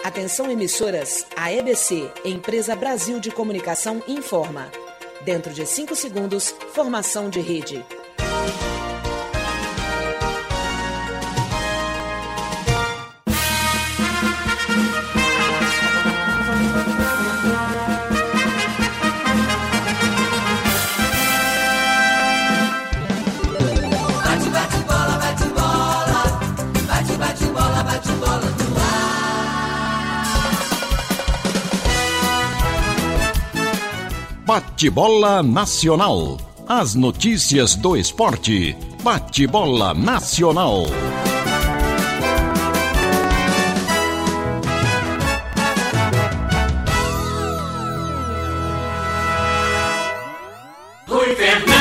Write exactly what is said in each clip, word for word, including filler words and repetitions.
Atenção emissoras, a E B C, Empresa Brasil de Comunicação, informa. Dentro de cinco segundos, formação de rede. Bate-bola Nacional. As notícias do esporte. Bate-bola Nacional. Rui Fernando.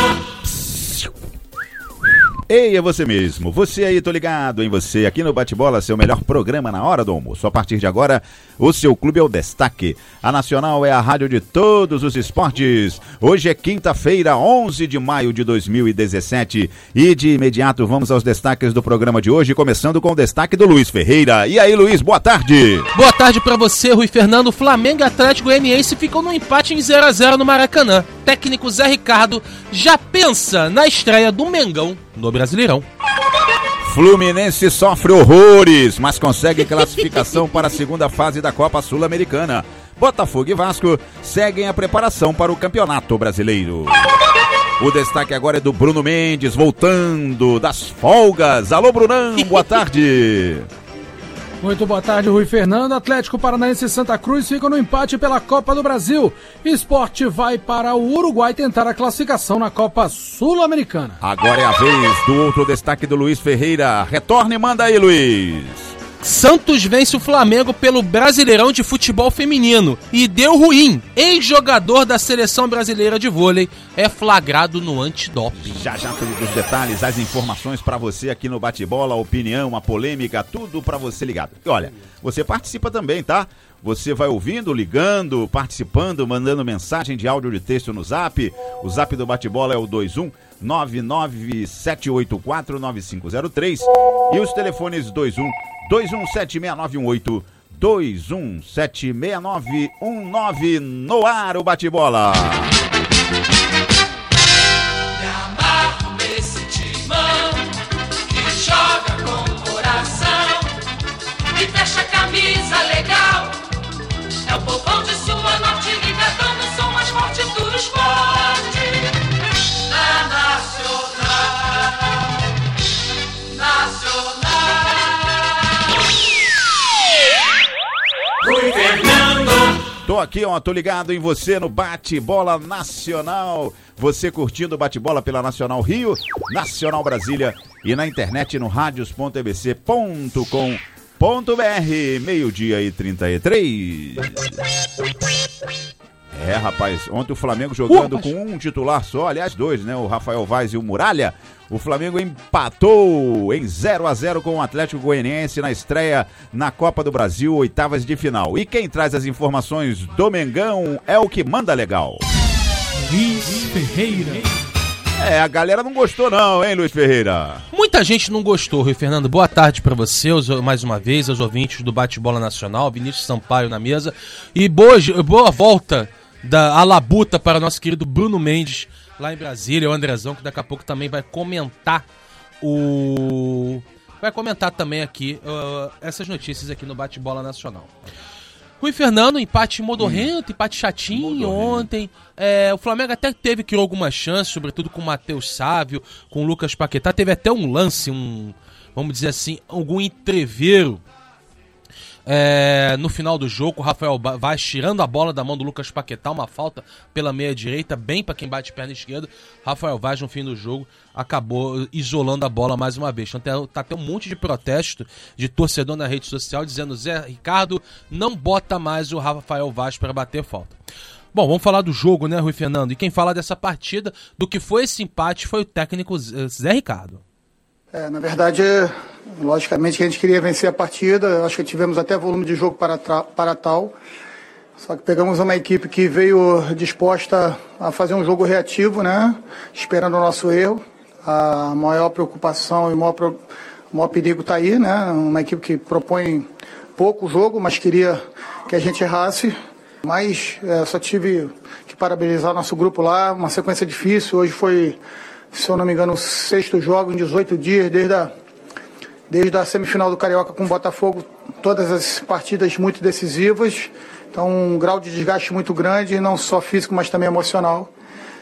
Ei, é você mesmo. Você aí, tô ligado em você. Aqui no Bate-Bola, seu melhor programa na hora do almoço. A partir de agora, o seu clube é o destaque. A Nacional é a rádio de todos os esportes. Hoje é quinta-feira, onze de maio de dois mil e dezessete. E de imediato vamos aos destaques do programa de hoje, começando com o destaque do Luiz Ferreira. E aí, Luiz, boa tarde. Boa tarde pra você, Rui Fernando. Flamengo e Atlético Goianiense ficou no empate em zero a zero no Maracanã. Técnico Zé Ricardo já pensa na estreia do Mengão no Brasileirão. Fluminense sofre horrores, mas consegue classificação para a segunda fase da Copa Sul-Americana. Botafogo e Vasco seguem a preparação para o Campeonato Brasileiro. O destaque agora é do Bruno Mendes, voltando das folgas. Alô, Brunão, boa tarde. Muito boa tarde, Rui Fernando. Atlético Paranaense e Santa Cruz ficam no empate pela Copa do Brasil. Sport vai para o Uruguai tentar a classificação na Copa Sul-Americana. Agora é a vez do outro destaque do Luiz Ferreira. Retorne e manda aí, Luiz. Santos vence o Flamengo pelo Brasileirão de Futebol Feminino e deu ruim. Ex-jogador da Seleção Brasileira de Vôlei é flagrado no antidoping. Já já todos os detalhes, as informações pra você aqui no Bate-Bola, a opinião, a polêmica, tudo pra você ligado. E olha, você participa também, tá? Você vai ouvindo, ligando, participando, mandando mensagem de áudio ou de texto no Zap. O Zap do Bate-Bola é o dois um nove nove sete oito quatro nove cinco zero três e os telefones dois um dois um sete seis nove um oito, dois um sete seis nove um nove no ar o Bate-Bola. Me amarro nesse timão que joga com coração e fecha a camisa legal. É o povão de sua norte ligadão no som mais forte do esporte. Na Nacional, Nacional. Rui Fernando. Tô aqui, ó, tô ligado em você no Bate-Bola Nacional. Você curtindo o Bate-Bola pela Nacional Rio, Nacional Brasília e na internet no radios ponto e b c ponto com ponto b r. Meio-dia e trinta e três. É, rapaz, ontem o Flamengo jogando uh, com um titular só, aliás, dois, né? O Rafael Vaz e o Muralha. O Flamengo empatou em zero a zero com o Atlético Goianiense na estreia na Copa do Brasil, oitavas de final. E quem traz as informações do Mengão é o que manda legal. Luiz Ferreira. É, a galera não gostou não, hein, Luiz Ferreira? Muita gente não gostou, Rui Fernando. Boa tarde pra você, mais uma vez, aos ouvintes do Bate-Bola Nacional, Vinícius Sampaio na mesa. E boa, boa volta da a labuta para o nosso querido Bruno Mendes, lá em Brasília, o Andrezão, que daqui a pouco também vai comentar o... Vai comentar também aqui uh, essas notícias aqui no Bate-Bola Nacional. Rui Fernando, empate modorrento, hum. empate chatinho modorrento. Ontem. É, o Flamengo até teve, criou algumas chances, sobretudo com o Matheus Sávio, com o Lucas Paquetá. Teve até um lance, um, vamos dizer assim, algum entreveiro. É, no final do jogo, o Rafael Vaz tirando a bola da mão do Lucas Paquetá, uma falta pela meia direita, bem para quem bate perna esquerda. Rafael Vaz, no fim do jogo, acabou isolando a bola mais uma vez. Então tá até um monte de protesto de torcedor na rede social dizendo: Zé Ricardo, não bota mais o Rafael Vaz para bater falta. Bom, vamos falar do jogo, né, Rui Fernando? E quem fala dessa partida, do que foi esse empate, foi o técnico Zé Ricardo. É, na verdade, logicamente que a gente queria vencer a partida, acho que tivemos até volume de jogo para, para tal, só que pegamos uma equipe que veio disposta a fazer um jogo reativo, né, esperando o nosso erro. A maior preocupação e o maior, o maior perigo está aí, né, uma equipe que propõe pouco o jogo, mas queria que a gente errasse. Mas é, só tive que parabenizar nosso grupo lá, uma sequência difícil. Hoje foi, se eu não me engano, o sexto jogo em dezoito dias, desde a, desde a semifinal do Carioca com o Botafogo, todas as partidas muito decisivas. Então, um grau de desgaste muito grande, não só físico, mas também emocional.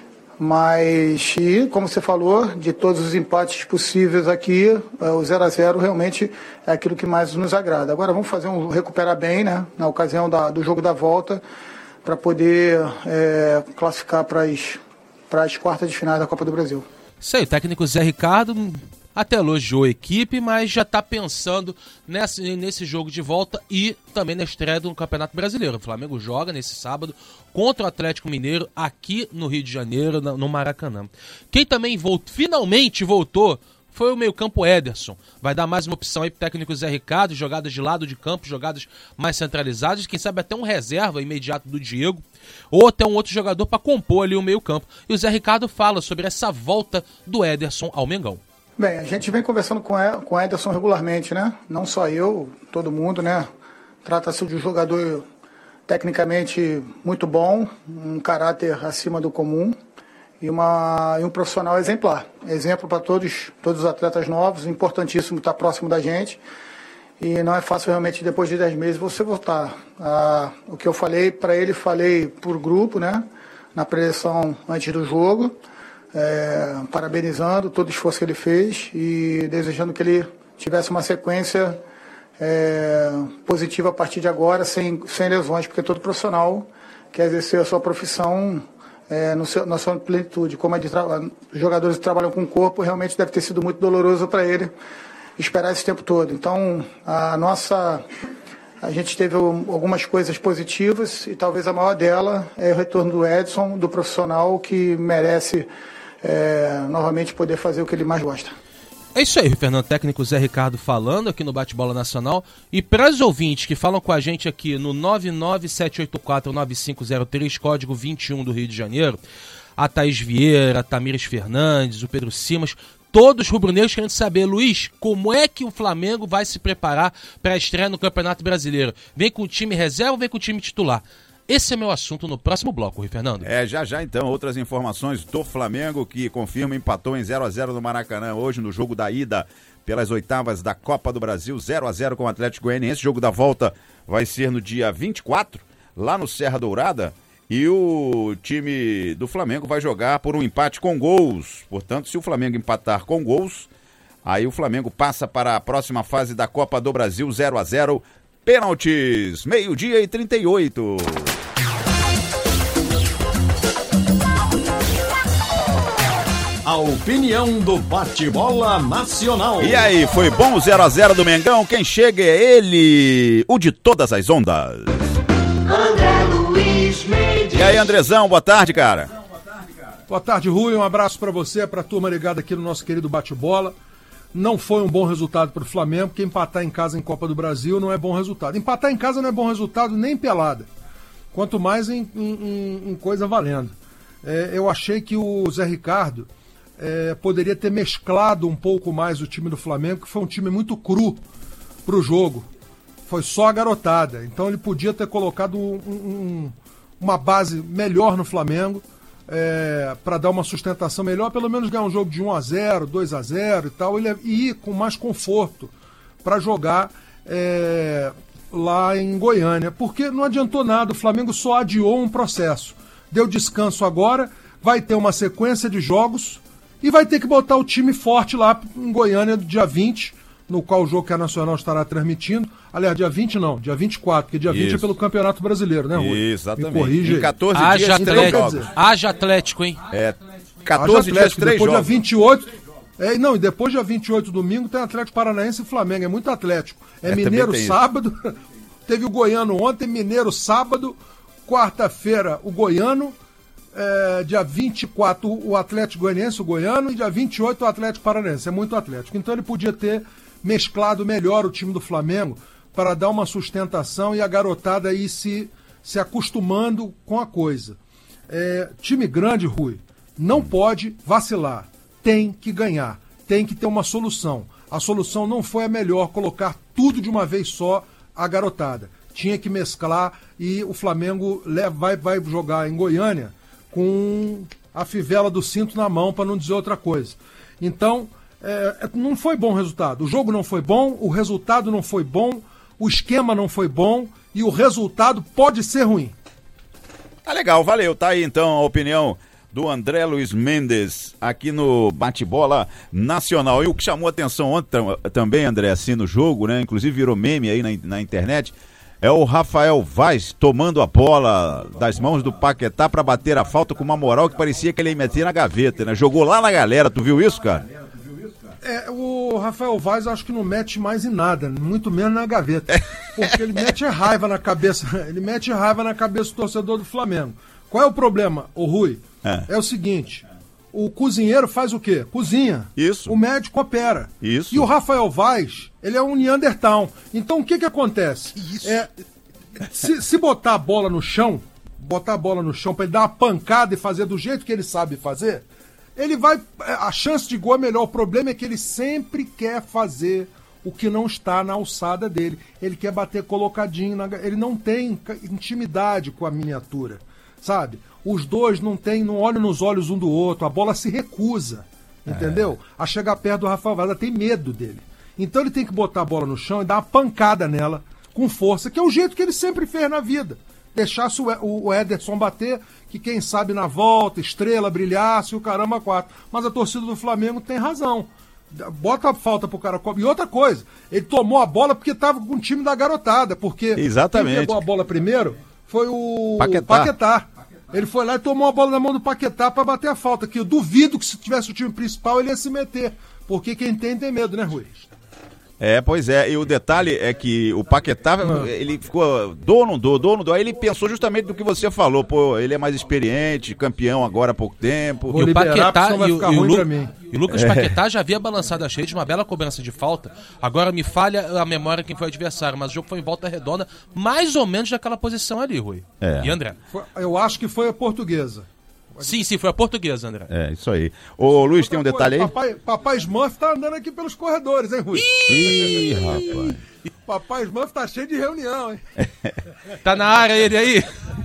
Mas, e como você falou, de todos os empates possíveis aqui, o zero a zero realmente é aquilo que mais nos agrada. Agora vamos fazer um recuperar bem, né, na ocasião da, do jogo da volta, para poder é, classificar para as quartas de final da Copa do Brasil. Isso aí, o técnico Zé Ricardo até elogiou a equipe, mas já está pensando nesse, nesse jogo de volta e também na estreia do Campeonato Brasileiro. O Flamengo joga nesse sábado contra o Atlético Mineiro aqui no Rio de Janeiro, no Maracanã. Quem também voltou, finalmente voltou foi o meio-campo Ederson. Vai dar mais uma opção aí pro técnico Zé Ricardo, jogadas de lado de campo, jogadas mais centralizadas, quem sabe até um reserva imediato do Diego, ou até um outro jogador para compor ali o meio-campo. E o Zé Ricardo fala sobre essa volta do Ederson ao Mengão. Bem, a gente vem conversando com o Ederson regularmente, né? Não só eu, todo mundo, né? Trata-se de um jogador tecnicamente muito bom, um caráter acima do comum e, uma, e um profissional exemplar. Exemplo para todos, todos os atletas novos, importantíssimo estar próximo da gente. E não é fácil realmente, depois de dez meses, você voltar. Ah, o que eu falei para ele, falei por grupo, né? Na preleção antes do jogo. É, parabenizando todo o esforço que ele fez e desejando que ele tivesse uma sequência é, positiva a partir de agora, sem, sem lesões, porque todo profissional quer exercer a sua profissão é, no seu, na sua plenitude. Como é de tra- jogadores que trabalham com o corpo, realmente deve ter sido muito doloroso para ele esperar esse tempo todo. Então, a nossa... A gente teve algumas coisas positivas e talvez a maior dela é o retorno do Edson, do profissional que merece é, novamente poder fazer o que ele mais gosta. É isso aí, Fernando, técnico Zé Ricardo falando aqui no Bate-Bola Nacional. E para os ouvintes que falam com a gente aqui no nove nove sete oito quatro nove cinco zero três, código vinte e um do Rio de Janeiro, a Thaís Vieira, a Tamires Fernandes, o Pedro Simas, todos rubro-negros querendo saber, Luiz, como é que o Flamengo vai se preparar para a estreia no Campeonato Brasileiro? Vem com o time reserva ou vem com o time titular? Esse é meu assunto no próximo bloco, Rui Fernando. É, já já então, outras informações do Flamengo, que confirma, empatou em zero a zero no Maracanã hoje no jogo da ida pelas oitavas da Copa do Brasil, zero a zero com o Atlético Goianiense. O jogo da volta vai ser no dia vinte e quatro, lá no Serra Dourada. E o time do Flamengo vai jogar por um empate com gols. Portanto, se o Flamengo empatar com gols, aí o Flamengo passa para a próxima fase da Copa do Brasil, zero a zero. Pênaltis, meio-dia e trinta e oito. A opinião do Bate-Bola Nacional. E aí, foi bom o zero a zero do Mengão? Quem chega é ele, o de todas as ondas. André Luiz Mendes. E aí, Andrezão, boa tarde, cara. Boa tarde, Rui. Um abraço para você, para a turma ligada aqui no nosso querido Bate-Bola. Não foi um bom resultado para o Flamengo, porque empatar em casa em Copa do Brasil não é bom resultado. Empatar em casa não é bom resultado nem pelada, quanto mais em, em, em coisa valendo. É, eu achei que o Zé Ricardo é, poderia ter mesclado um pouco mais o time do Flamengo, que foi um time muito cru para o jogo. Foi só a garotada. Então ele podia ter colocado um, um, uma base melhor no Flamengo, é, para dar uma sustentação melhor, pelo menos ganhar um jogo de um a zero, dois a zero e tal, e ir com mais conforto para jogar é, lá em Goiânia. Porque não adiantou nada, o Flamengo só adiou um processo. Deu descanso agora, vai ter uma sequência de jogos e vai ter que botar o time forte lá em Goiânia do dia vinte, no qual o jogo que a Nacional estará transmitindo. Aliás, dia vinte não, dia vinte e quatro, porque dia Isso. vinte é pelo Campeonato Brasileiro, né, Rui? Exatamente. Me corrige. Em catorze Haja dias, Atlético. três jogos. Haja Atlético, hein? É, catorze dias, três depois jogos. dia vinte e oito... É, não, e depois dia vinte e oito, domingo, tem Atlético Paranaense e Flamengo. É muito Atlético. É, é Mineiro sábado, teve o Goiano ontem, Mineiro sábado, quarta-feira o Goiano, é, dia vinte e quatro o Atlético Goianiense, o Goiano, e dia vinte e oito o Atlético Paranaense. É muito Atlético. Então ele podia ter mesclado melhor o time do Flamengo para dar uma sustentação e a garotada ir se, se acostumando com a coisa. É, time grande, Rui, não pode vacilar. Tem que ganhar. Tem que ter uma solução. A solução não foi a melhor, colocar tudo de uma vez só a garotada. Tinha que mesclar e o Flamengo leva, vai, vai jogar em Goiânia com a fivela do cinto na mão, para não dizer outra coisa. Então, é, não foi bom o resultado. O jogo não foi bom, o resultado não foi bom, o esquema não foi bom e o resultado pode ser ruim. Tá legal, valeu. Tá aí então a opinião do André Luiz Mendes aqui no Bate-Bola Nacional. E o que chamou a atenção ontem também, André, assim no jogo, né? Inclusive virou meme aí na, na internet, é o Rafael Vaz tomando a bola das mãos do Paquetá para bater a falta com uma moral que parecia que ele ia meter na gaveta, né? Jogou lá na galera, tu viu isso, cara? É, o Rafael Vaz acho que não mete mais em nada, muito menos na gaveta. Porque ele mete raiva na cabeça, ele mete raiva na cabeça do torcedor do Flamengo. Qual é o problema, ô Rui? É, é o seguinte, o cozinheiro faz o quê? Cozinha. Isso. O médico opera. Isso. E o Rafael Vaz, ele é um Neandertal. Então o que que acontece? Isso. É, se, se botar a bola no chão, botar a bola no chão pra ele dar uma pancada e fazer do jeito que ele sabe fazer, ele vai, a chance de gol é melhor. O problema é que ele sempre quer fazer o que não está na alçada dele. Ele quer bater colocadinho, na, ele não tem intimidade com a miniatura, sabe? Os dois não tem, não olham nos olhos um do outro, a bola se recusa, entendeu? É. A chegar perto do Rafael Vaz, ela tem medo dele. Então ele tem que botar a bola no chão e dar uma pancada nela com força, que é o jeito que ele sempre fez na vida. Deixasse o, o Ederson bater, que quem sabe na volta, estrela, brilhasse, o caramba quatro. Mas a torcida do Flamengo tem razão. Bota a falta pro cara. E outra coisa, ele tomou a bola porque tava com o time da garotada, porque exatamente. Quem pegou a bola primeiro foi o Paquetá. Paquetá. Ele foi lá e tomou a bola na mão do Paquetá pra bater a falta, que eu duvido que se tivesse o time principal ele ia se meter, porque quem tem tem medo, né, Rui? É, pois é, e o detalhe é que o Paquetá, ele ficou dono do, dono do, aí ele pensou justamente do que você falou, pô, ele é mais experiente, campeão agora há pouco tempo. E o Paquetá, e o, e o, Lu, e o Lucas é. Paquetá já havia balançado a cheia de uma bela cobrança de falta, agora me falha a memória quem foi o adversário, mas o jogo foi em volta redonda, mais ou menos daquela posição ali, Rui. É. E André? Foi, eu acho que foi a Portuguesa. Sim, sim, foi a Portuguesa, André. É, isso aí. Ô, Luiz, tem um detalhe aí? Papai, papai Smurf tá andando aqui pelos corredores, hein, Rui? Ih, rapaz. Papai Smurf tá cheio de reunião, hein? Tá na área ele aí?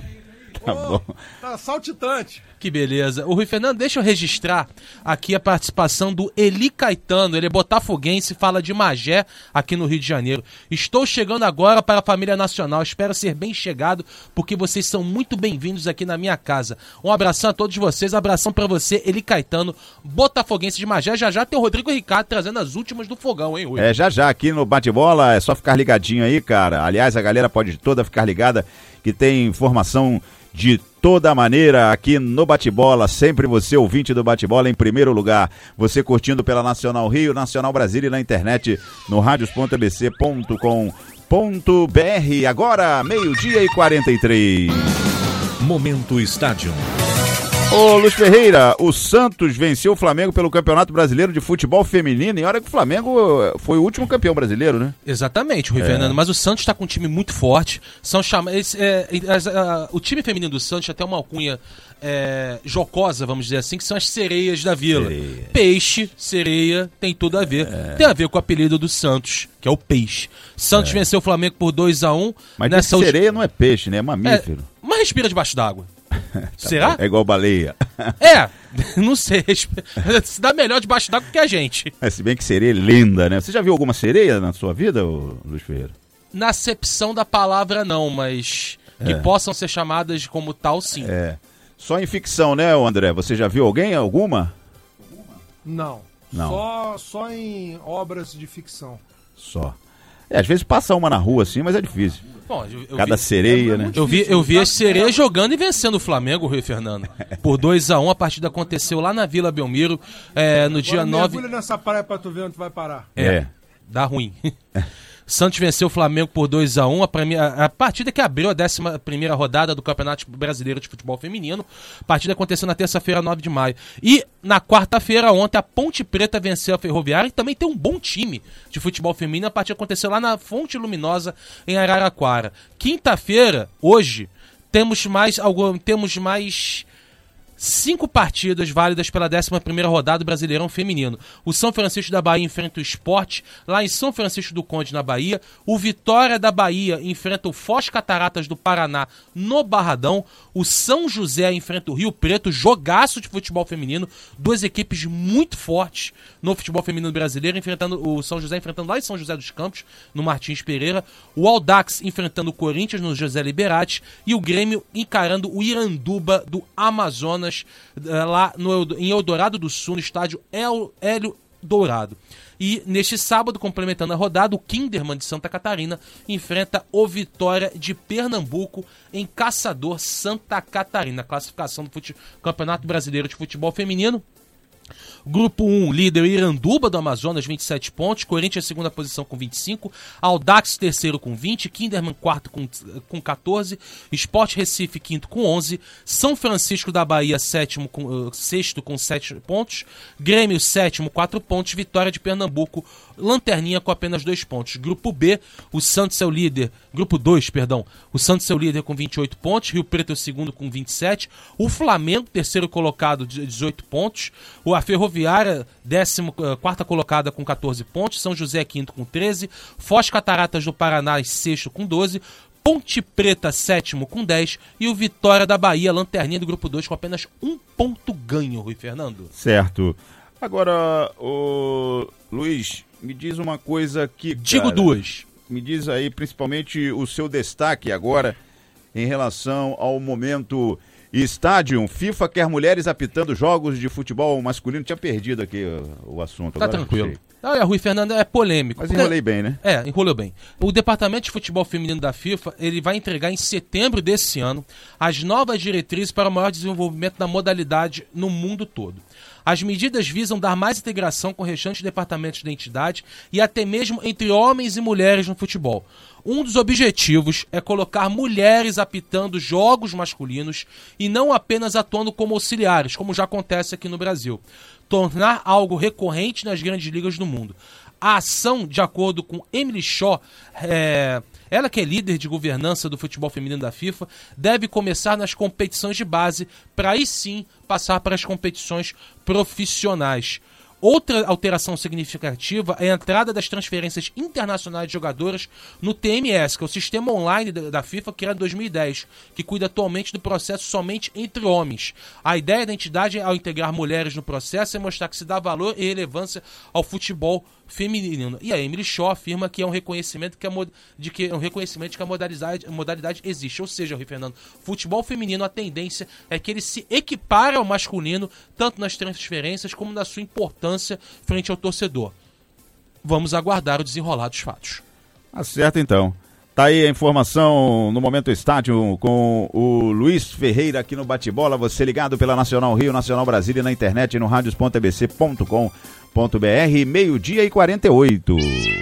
Tá bom. Tá saltitante. Que beleza. O Rui Fernando, deixa eu registrar aqui a participação do Eli Caetano. Ele é botafoguense, fala de Magé, aqui no Rio de Janeiro. Estou chegando agora para a família nacional. Espero ser bem chegado, porque vocês são muito bem-vindos aqui na minha casa. Um abração a todos vocês. Abração para você, Eli Caetano, botafoguense de Magé. Já já tem o Rodrigo Ricardo trazendo as últimas do fogão, hein, Rui? É, já já aqui no Bate-Bola. É só ficar ligadinho aí, cara. Aliás, a galera pode toda ficar ligada que tem informação de toda maneira aqui no Bate-Bola, sempre você, ouvinte do Bate-Bola, em primeiro lugar. Você curtindo pela Nacional Rio, Nacional Brasília e na internet no radios ponto a b c ponto com ponto b r. Agora, meio-dia e quarenta e três. Momento Estádio. Ô, Luiz Ferreira, o Santos venceu o Flamengo pelo Campeonato Brasileiro de Futebol Feminino, e olha que o Flamengo foi o último campeão brasileiro, né? Exatamente, Rui é. Fernando, mas o Santos está com um time muito forte, são chama... Esse, é, é, é, o time feminino do Santos até uma alcunha é, jocosa, vamos dizer assim, que são as sereias da vila. Sereia. Peixe, sereia, tem tudo a ver, é. tem a ver com o apelido do Santos, que é o Peixe. Santos é. venceu o Flamengo por dois a um. Mas nessa sereia não é peixe, né? É mamífero. É, mas respira debaixo d'água. Tá Será? É igual baleia. É, não sei. Se dá melhor debaixo d'água que a gente. É, se bem que sereia é linda, né? Você já viu alguma sereia na sua vida, Luiz Ferreira? Na acepção da palavra, não, mas que é. possam ser chamadas como tal, sim. É. Só em ficção, né, André? Você já viu alguém, alguma? Não. Não. Só, só em obras de ficção. Só. É, às vezes passa uma na rua assim, mas é difícil. Bom, eu, eu Cada vi, sereia, é, né? Eu vi, eu vi as sereias jogando e vencendo o Flamengo, Rui Fernando. Por dois a um, a partida aconteceu lá na Vila Belmiro, é, no dia nove... Mergulha nessa praia pra tu ver onde vai parar. É, é. Dá ruim. Santos venceu o Flamengo por dois a um, a, a, a partida que abriu a décima primeira rodada do Campeonato Brasileiro de Futebol Feminino. A partida aconteceu na terça-feira, nove de maio. E na quarta-feira, ontem, a Ponte Preta venceu a Ferroviária, e também tem um bom time de futebol feminino. A partida aconteceu lá na Fonte Luminosa, em Araraquara. Quinta-feira, hoje, temos mais, algum, temos mais Cinco partidas válidas pela décima primeira rodada do Brasileirão Feminino. O São Francisco da Bahia enfrenta o Sport, lá em São Francisco do Conde, na Bahia. O Vitória da Bahia enfrenta o Foz Cataratas do Paraná, no Barradão. O São José enfrenta o Rio Preto, jogaço de futebol feminino. Duas equipes muito fortes no futebol feminino brasileiro, enfrentando o São José enfrentando lá em São José dos Campos, no Martins Pereira. O Audax enfrentando o Corinthians, no José Liberati. E o Grêmio encarando o Iranduba do Amazonas, lá no, em Eldorado do Sul, no estádio El, Hélio Dourado. E neste sábado, complementando a rodada, o Kinderman de Santa Catarina enfrenta o Vitória de Pernambuco em Caçador, Santa Catarina. Classificação do fute... Campeonato Brasileiro de Futebol Feminino. Grupo um, líder Iranduba do Amazonas, vinte e sete pontos, Corinthians segunda posição com vinte e cinco, Audax terceiro com vinte, Kinderman quarto com, com catorze, Sport Recife quinto com onze, São Francisco da Bahia sétimo com, uh, sexto com sete pontos, Grêmio sétimo, quatro pontos, Vitória de Pernambuco, lanterninha com apenas dois pontos. Grupo B, o Santos é o líder, grupo dois, perdão, o Santos é o líder com vinte e oito pontos, Rio Preto é o segundo com vinte e sete, o Flamengo, terceiro colocado, dezoito pontos, a Ferroviária, décimo, quarta colocada com catorze pontos, São José quinto com treze, Foz Cataratas do Paraná sexto com doze, Ponte Preta sétimo com dez e o Vitória da Bahia, lanterninha do grupo dois, com apenas um ponto ganho, Rui Fernando. Certo. Agora, o Luiz, me diz uma coisa aqui, cara. Digo duas. Me diz aí, principalmente, o seu destaque agora em relação ao momento Estádio. FIFA quer mulheres apitando jogos de futebol masculino. Tinha perdido aqui o, o assunto. Tá tranquilo. Olha, Rui Fernando, é polêmico. Mas enrolei bem, né? É, enrolou bem. O Departamento de Futebol Feminino da FIFA, ele vai entregar em setembro desse ano as novas diretrizes para o maior desenvolvimento da modalidade no mundo todo. As medidas visam dar mais integração com restantes departamentos da entidade e até mesmo entre homens e mulheres no futebol. Um dos objetivos é colocar mulheres apitando jogos masculinos e não apenas atuando como auxiliares, como já acontece aqui no Brasil. Tornar algo recorrente nas grandes ligas do mundo. A ação, de acordo com Emily Shaw, é, ela que é líder de governança do futebol feminino da FIFA, deve começar nas competições de base para aí sim passar para as competições profissionais. Outra alteração significativa é a entrada das transferências internacionais de jogadoras no T M S, que é o sistema online da FIFA criado em dois mil e dez, que cuida atualmente do processo somente entre homens. A ideia da entidade, ao integrar mulheres no processo, é mostrar que se dá valor e relevância ao futebol feminino. E a Emily Shaw afirma que é um reconhecimento que a, de que, um reconhecimento de que a modalidade, a modalidade existe. Ou seja, Rui Fernando, futebol feminino, a tendência é que ele se equipare ao masculino, tanto nas transferências como na sua importância frente ao torcedor. Vamos aguardar o desenrolar dos fatos. Acerta então. Tá aí a informação no Momento Estádio com o Luiz Ferreira aqui no Bate-Bola. Você ligado pela Nacional Rio, Nacional Brasília, na internet, no radios ponto a b c ponto com ponto b r, meio-dia e quarenta e oito.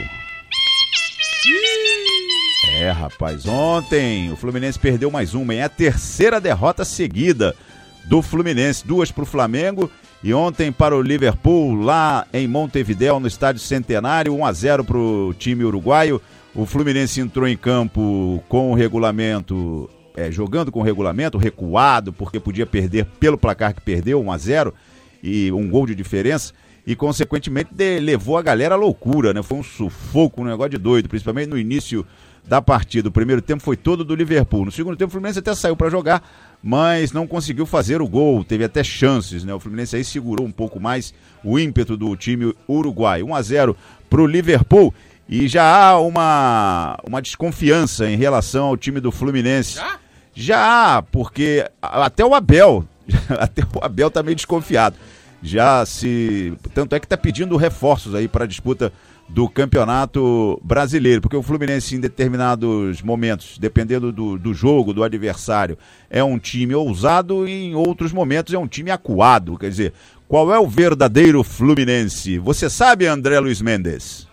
É, rapaz, ontem o Fluminense perdeu mais uma, é a terceira derrota seguida do Fluminense, duas para o Flamengo e ontem para o Liverpool, lá em Montevidéu, no Estádio Centenário, um a zero para o time uruguaio. O Fluminense entrou em campo com o regulamento, é, jogando com o regulamento, recuado, porque podia perder pelo placar que perdeu, um a zero, e um gol de diferença, e consequentemente de, levou a galera à loucura, né? Foi um sufoco, um negócio de doido, principalmente no início da partida. O primeiro tempo foi todo do Liverpool. No segundo tempo o Fluminense até saiu para jogar, mas não conseguiu fazer o gol, teve até chances, né? O Fluminense aí segurou um pouco mais o ímpeto do time uruguaio. um a zero para o Liverpool. E já há uma, uma desconfiança em relação ao time do Fluminense. Já? Já há, porque até o Abel, até o Abel tá meio desconfiado. Já se... Tanto é que tá pedindo reforços aí para a disputa do Campeonato Brasileiro, porque o Fluminense em determinados momentos, dependendo do, do jogo, do adversário, é um time ousado e em outros momentos é um time acuado. Quer dizer, qual é o verdadeiro Fluminense? Você sabe, André Luiz Mendes?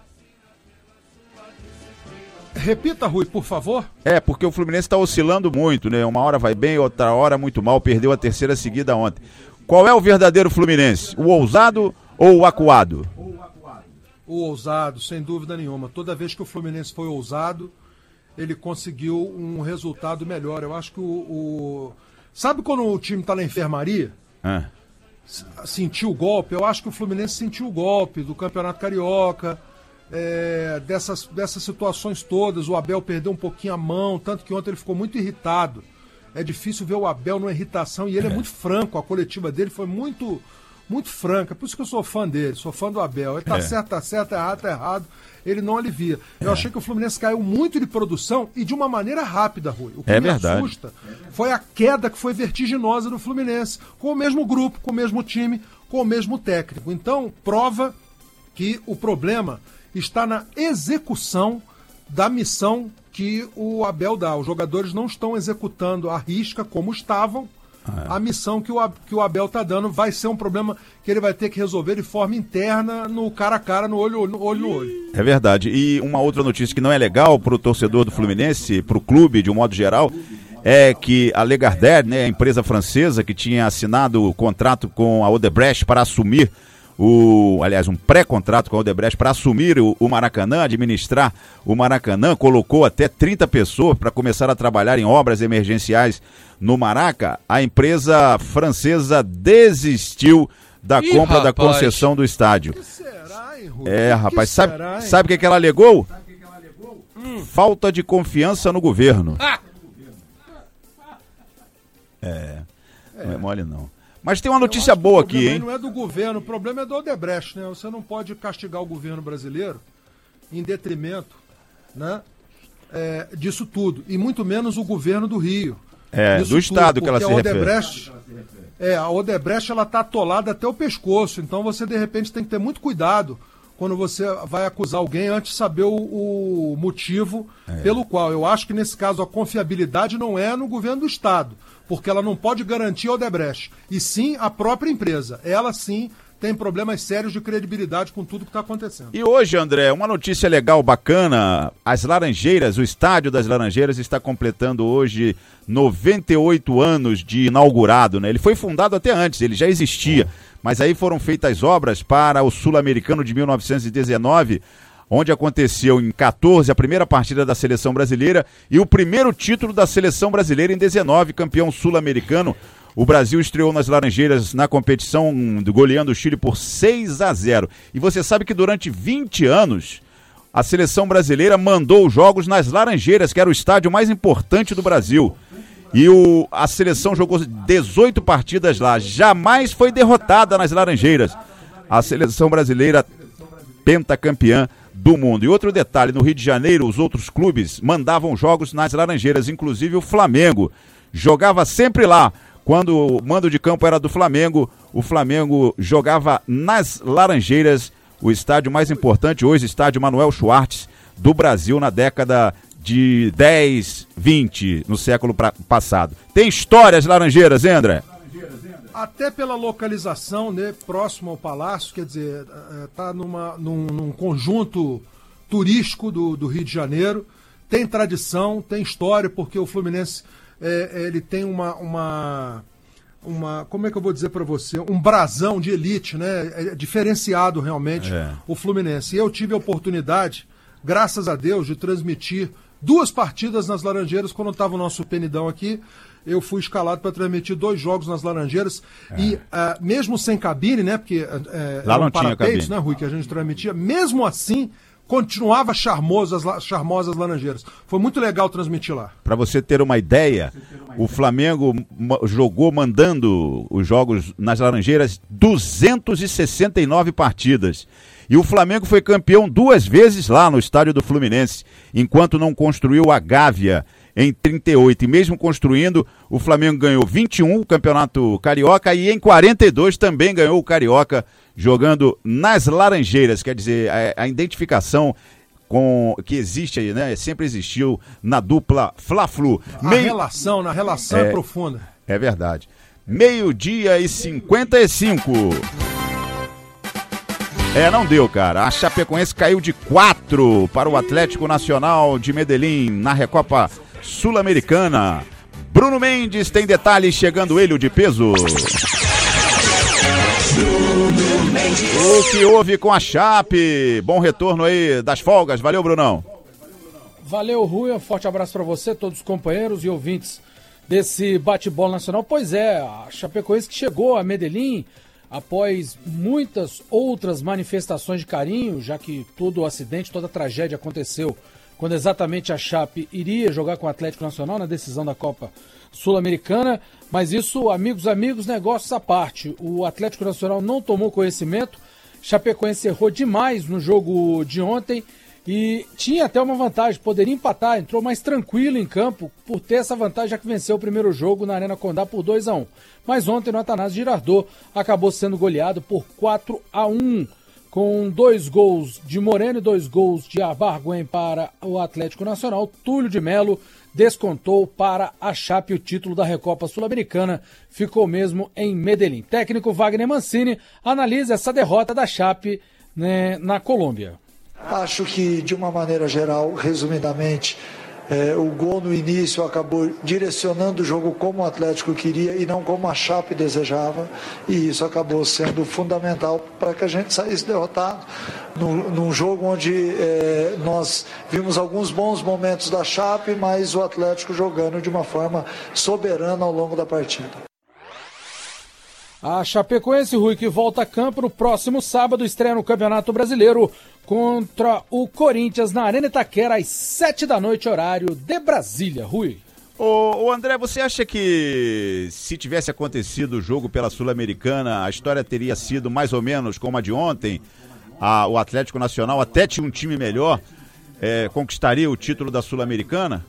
Repita, Rui, por favor. É, porque o Fluminense está oscilando muito, né? Uma hora vai bem, outra hora muito mal, perdeu a terceira seguida ontem. Qual é o verdadeiro Fluminense? O ousado ou o acuado? O ousado, sem dúvida nenhuma. Toda vez que o Fluminense foi ousado, ele conseguiu um resultado melhor. Eu acho que o... o... Sabe quando o time está na enfermaria? Ah. Sentiu o golpe? Eu acho que o Fluminense sentiu o golpe do Campeonato Carioca, é, dessas, dessas situações todas. O Abel perdeu um pouquinho a mão, tanto que ontem ele ficou muito irritado. É difícil ver o Abel numa irritação e ele é, é muito franco. A coletiva dele foi muito, muito franca. Por isso que eu sou fã dele, sou fã do Abel. Ele tá é. certo, tá certo, errado, tá errado. Ele não alivia. Eu é. achei que o Fluminense caiu muito de produção e de uma maneira rápida, Rui. O que é me verdade. assusta foi a queda que foi vertiginosa do Fluminense, com o mesmo grupo, com o mesmo time, com o mesmo técnico. Então, prova que o problema está na execução da missão que o Abel dá. Os jogadores não estão executando à risca como estavam. A missão que o, que o Abel está dando vai ser um problema que ele vai ter que resolver de forma interna, no cara a cara, no olho no olho. No olho. É verdade. E uma outra notícia que não é legal para o torcedor do Fluminense, para o clube de um modo geral, é que a Lagardère, né, a empresa francesa que tinha assinado o contrato com a Odebrecht para assumir o, aliás, um pré-contrato com a Odebrecht para assumir o, o Maracanã, administrar o Maracanã, colocou até trinta pessoas para começar a trabalhar em obras emergenciais no Maraca. A empresa francesa desistiu da Ih, compra rapaz. da concessão do estádio. Que será, hein, Rui? É, Que rapaz, será, sabe, hein? sabe o que, que ela alegou? Hum. Falta de confiança no governo. Ah! É, não é mole não. Mas tem uma notícia boa aqui, hein? Não é do governo, o problema é do Odebrecht, né? Você não pode castigar o governo brasileiro em detrimento, né, é, disso tudo. E muito menos o governo do Rio. É, do estado que ela se refere. É, a Odebrecht, ela tá atolada até o pescoço. Então você, de repente, tem que ter muito cuidado quando você vai acusar alguém antes de saber o, o motivo é. pelo qual. Eu acho que, nesse caso, a confiabilidade não é no governo do estado, porque ela não pode garantir a Odebrecht, e sim a própria empresa. Ela, sim, tem problemas sérios de credibilidade com tudo que está acontecendo. E hoje, André, uma notícia legal, bacana, as Laranjeiras, o estádio das Laranjeiras está completando hoje noventa e oito anos de inaugurado, né? Ele foi fundado até antes, ele já existia, mas aí foram feitas obras para o Sul-Americano de mil novecentos e dezenove, onde aconteceu em quatorze a primeira partida da seleção brasileira e o primeiro título da seleção brasileira em dezenove, campeão sul-americano. O Brasil estreou nas Laranjeiras na competição, goleando o Chile por seis a zero. E você sabe que durante vinte anos a seleção brasileira mandou os jogos nas Laranjeiras, que era o estádio mais importante do Brasil. E o, a seleção jogou dezoito partidas lá, jamais foi derrotada nas Laranjeiras. A seleção brasileira pentacampeã do mundo. E outro detalhe, no Rio de Janeiro, os outros clubes mandavam jogos nas Laranjeiras, inclusive o Flamengo. Jogava sempre lá. Quando o mando de campo era do Flamengo, o Flamengo jogava nas Laranjeiras, o estádio mais importante hoje, estádio Manuel Schwartz, do Brasil na década de dez, vinte, no século pra, passado. Tem histórias Laranjeiras, hein, André? Até pela localização, né, próximo ao Palácio, quer dizer, está numa, num, num conjunto turístico do, do Rio de Janeiro, tem tradição, tem história, porque o Fluminense é, ele tem uma, uma, uma, como é que eu vou dizer para você, um brasão de elite, né, é diferenciado realmente é. o Fluminense. E eu tive a oportunidade, graças a Deus, de transmitir duas partidas nas Laranjeiras quando estava o nosso Penidão aqui. Eu fui escalado para transmitir dois jogos nas Laranjeiras é. e uh, mesmo sem cabine, né, porque uh, lá não tinha cabine, né, Rui, que a gente transmitia, mesmo assim continuava charmoso as, charmosas Laranjeiras. Foi muito legal transmitir lá. Para você ter uma ideia, o Flamengo jogou mandando os jogos nas Laranjeiras duzentas e sessenta e nove partidas. E o Flamengo foi campeão duas vezes lá no estádio do Fluminense, enquanto não construiu a Gávea em trinta e oito. E mesmo construindo, o Flamengo ganhou vinte e um o Campeonato Carioca e em quarenta e dois também ganhou o Carioca, jogando nas Laranjeiras. Quer dizer, a, a identificação com, que existe aí, né? Sempre existiu na dupla Fla-Flu. A Meio... relação, na relação é, é profunda. É verdade. Meio-dia e cinquenta e cinco. É, não deu, cara. A Chapecoense caiu de quatro para o Atlético Nacional de Medellín na Recopa Sul-Americana. Bruno Mendes tem detalhes, chegando ele, o de peso. O que houve com a Chape? Bom retorno aí das folgas. Valeu, Brunão. Valeu, Rui. Um forte abraço para você, todos os companheiros e ouvintes desse bate-bola nacional. Pois é, a Chapecoense que chegou a Medellín após muitas outras manifestações de carinho, já que todo o acidente, toda a tragédia aconteceu quando exatamente a Chape iria jogar com o Atlético Nacional na decisão da Copa Sul-Americana, mas isso, amigos, amigos, negócios à parte. O Atlético Nacional não tomou conhecimento, Chapecoense errou demais no jogo de ontem e tinha até uma vantagem, poderia empatar, entrou mais tranquilo em campo por ter essa vantagem, já que venceu o primeiro jogo na Arena Condá por dois a um. Mas ontem no Atanásio Girardot acabou sendo goleado por quatro a um, com dois gols de Moreno e dois gols de Abargüen para o Atlético Nacional. Túlio de Melo descontou para a Chape o título da Recopa Sul-Americana, ficou mesmo em Medellín. Técnico Wagner Mancini analisa essa derrota da Chape, né, na Colômbia. Acho que, de uma maneira geral, resumidamente, é, o gol no início acabou direcionando o jogo como o Atlético queria e não como a Chape desejava, e isso acabou sendo fundamental para que a gente saísse derrotado num, num jogo onde é, nós vimos alguns bons momentos da Chape, mas o Atlético jogando de uma forma soberana ao longo da partida. A Chapecoense, Rui, que volta a campo no próximo sábado, estreia no Campeonato Brasileiro contra o Corinthians na Arena Itaquera às sete da noite, horário de Brasília. Rui. Ô, ô André, você acha que se tivesse acontecido o jogo pela Sul-Americana, a história teria sido mais ou menos como a de ontem? A, o Atlético Nacional até tinha um time melhor, é, conquistaria o título da Sul-Americana?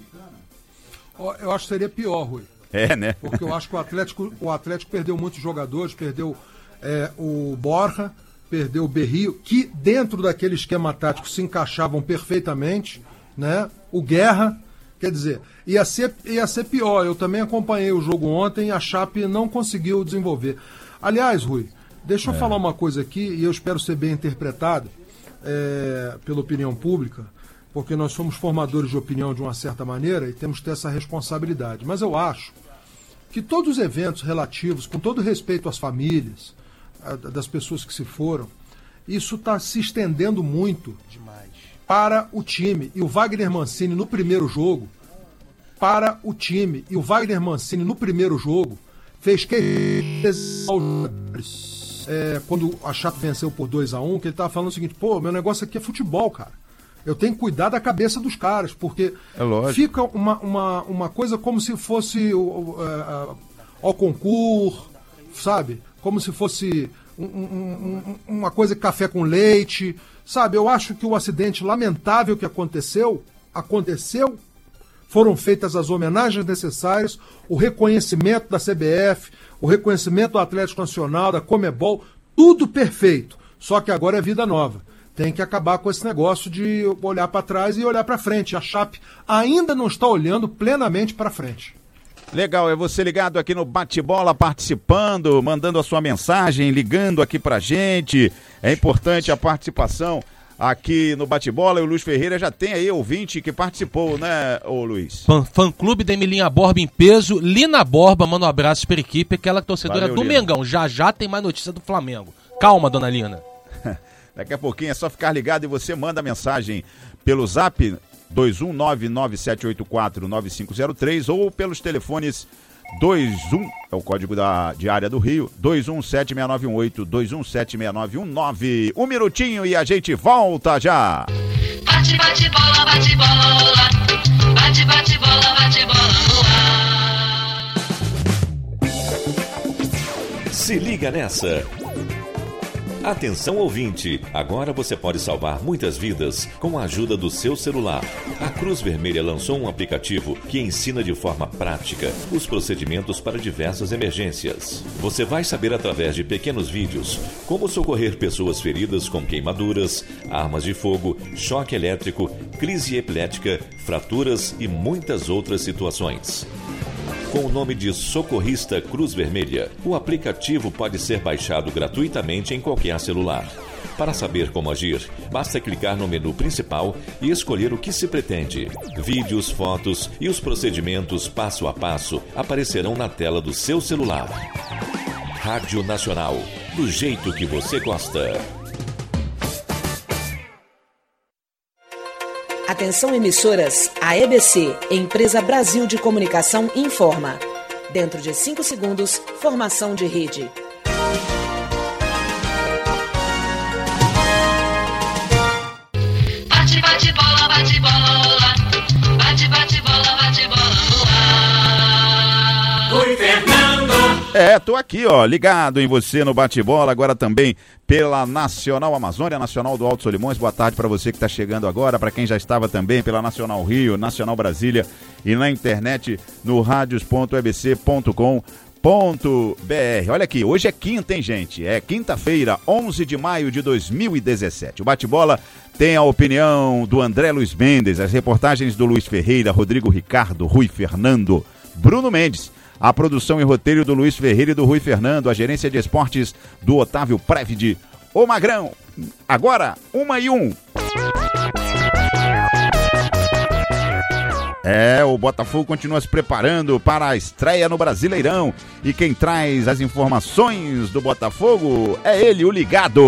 Eu acho que seria pior, Rui. É, né? Porque eu acho que o Atlético, o Atlético perdeu muitos jogadores, perdeu é, o Borja, perdeu o Berrio, que dentro daquele esquema tático se encaixavam perfeitamente, né? O Guerra, quer dizer, ia ser, ia ser pior. Eu também acompanhei o jogo ontem e a Chape não conseguiu desenvolver. Aliás, Rui, deixa eu é. falar uma coisa aqui, e eu espero ser bem interpretado é, pela opinião pública, porque nós somos formadores de opinião de uma certa maneira e temos que ter essa responsabilidade. Mas eu acho que todos os eventos relativos, com todo respeito às famílias, a, das pessoas que se foram, isso está se estendendo muito demais para o time. E o Wagner Mancini no primeiro jogo, para o time, e o Wagner Mancini no primeiro jogo, fez que é, quando a Chape venceu por dois a um, que ele estava falando o seguinte: pô, meu negócio aqui é futebol, cara. Eu tenho que cuidar da cabeça dos caras, porque é fica uma, uma, uma coisa como se fosse o, o, o, o concurso, sabe? Como se fosse um, um, um, uma coisa de café com leite, sabe? Eu acho que o acidente lamentável que aconteceu, aconteceu, foram feitas as homenagens necessárias, o reconhecimento da C B F, o reconhecimento do Atlético Nacional, da Comebol, tudo perfeito. Só que agora é vida nova. Tem que acabar com esse negócio de olhar para trás e olhar para frente. A Chape ainda não está olhando plenamente para frente. Legal, é você ligado aqui no Bate-Bola, participando, mandando a sua mensagem, ligando aqui pra gente. É importante a participação aqui no Bate-Bola. E o Luiz Ferreira já tem aí ouvinte que participou, né, ô Luiz? Fã, fã clube da Emilinha Borba em peso. Lina Borba, manda um abraço pra equipe, aquela torcedora Valeu, do Lina. Mengão. Já já tem mais notícia do Flamengo. Calma, dona Lina. Daqui a pouquinho é só ficar ligado e você manda mensagem pelo zap dois um nove nove sete oito quatro nove cinco zero três ou pelos telefones dois um, é o código da diária do Rio, dois um sete seis nove um oito, dois um sete seis nove um nove. Um minutinho e a gente volta já. Bate, bate, bola, bate, bola. Bate, bate, bola, bate, bola no ar. Se liga nessa. Atenção ouvinte, agora você pode salvar muitas vidas com a ajuda do seu celular. A Cruz Vermelha lançou um aplicativo que ensina de forma prática os procedimentos para diversas emergências. Você vai saber através de pequenos vídeos como socorrer pessoas feridas com queimaduras, armas de fogo, choque elétrico, crise epilética, fraturas e muitas outras situações. Com o nome de Socorrista Cruz Vermelha, o aplicativo pode ser baixado gratuitamente em qualquer celular. Para saber como agir, basta clicar no menu principal e escolher o que se pretende. Vídeos, fotos e os procedimentos passo a passo aparecerão na tela do seu celular. Rádio Nacional, do jeito que você gosta. Atenção emissoras, a E B C, Empresa Brasil de Comunicação, informa. Dentro de cinco segundos, formação de rede. Bate, bate, bola, bate, bola. Bate, bate, bola, bate, bola no ar. Rui Fernando. É, tô aqui, ó, ligado em você no bate-bola, agora também pela Nacional Amazônia, Nacional do Alto Solimões. Boa tarde para você que está chegando agora, para quem já estava também pela Nacional Rio, Nacional Brasília e na internet no radios ponto e b c ponto com ponto b r. Olha aqui, hoje é quinta, hein, gente? É quinta-feira, onze de maio de dois mil e dezessete. O bate-bola tem a opinião do André Luiz Mendes, as reportagens do Luiz Ferreira, Rodrigo Ricardo, Rui Fernando, Bruno Mendes. A produção e roteiro do Luiz Ferreira e do Rui Fernando, a gerência de esportes do Otávio Prévide, o Magrão. Agora, uma e um. É, o Botafogo continua se preparando para a estreia no Brasileirão. E quem traz as informações do Botafogo é ele, o ligado.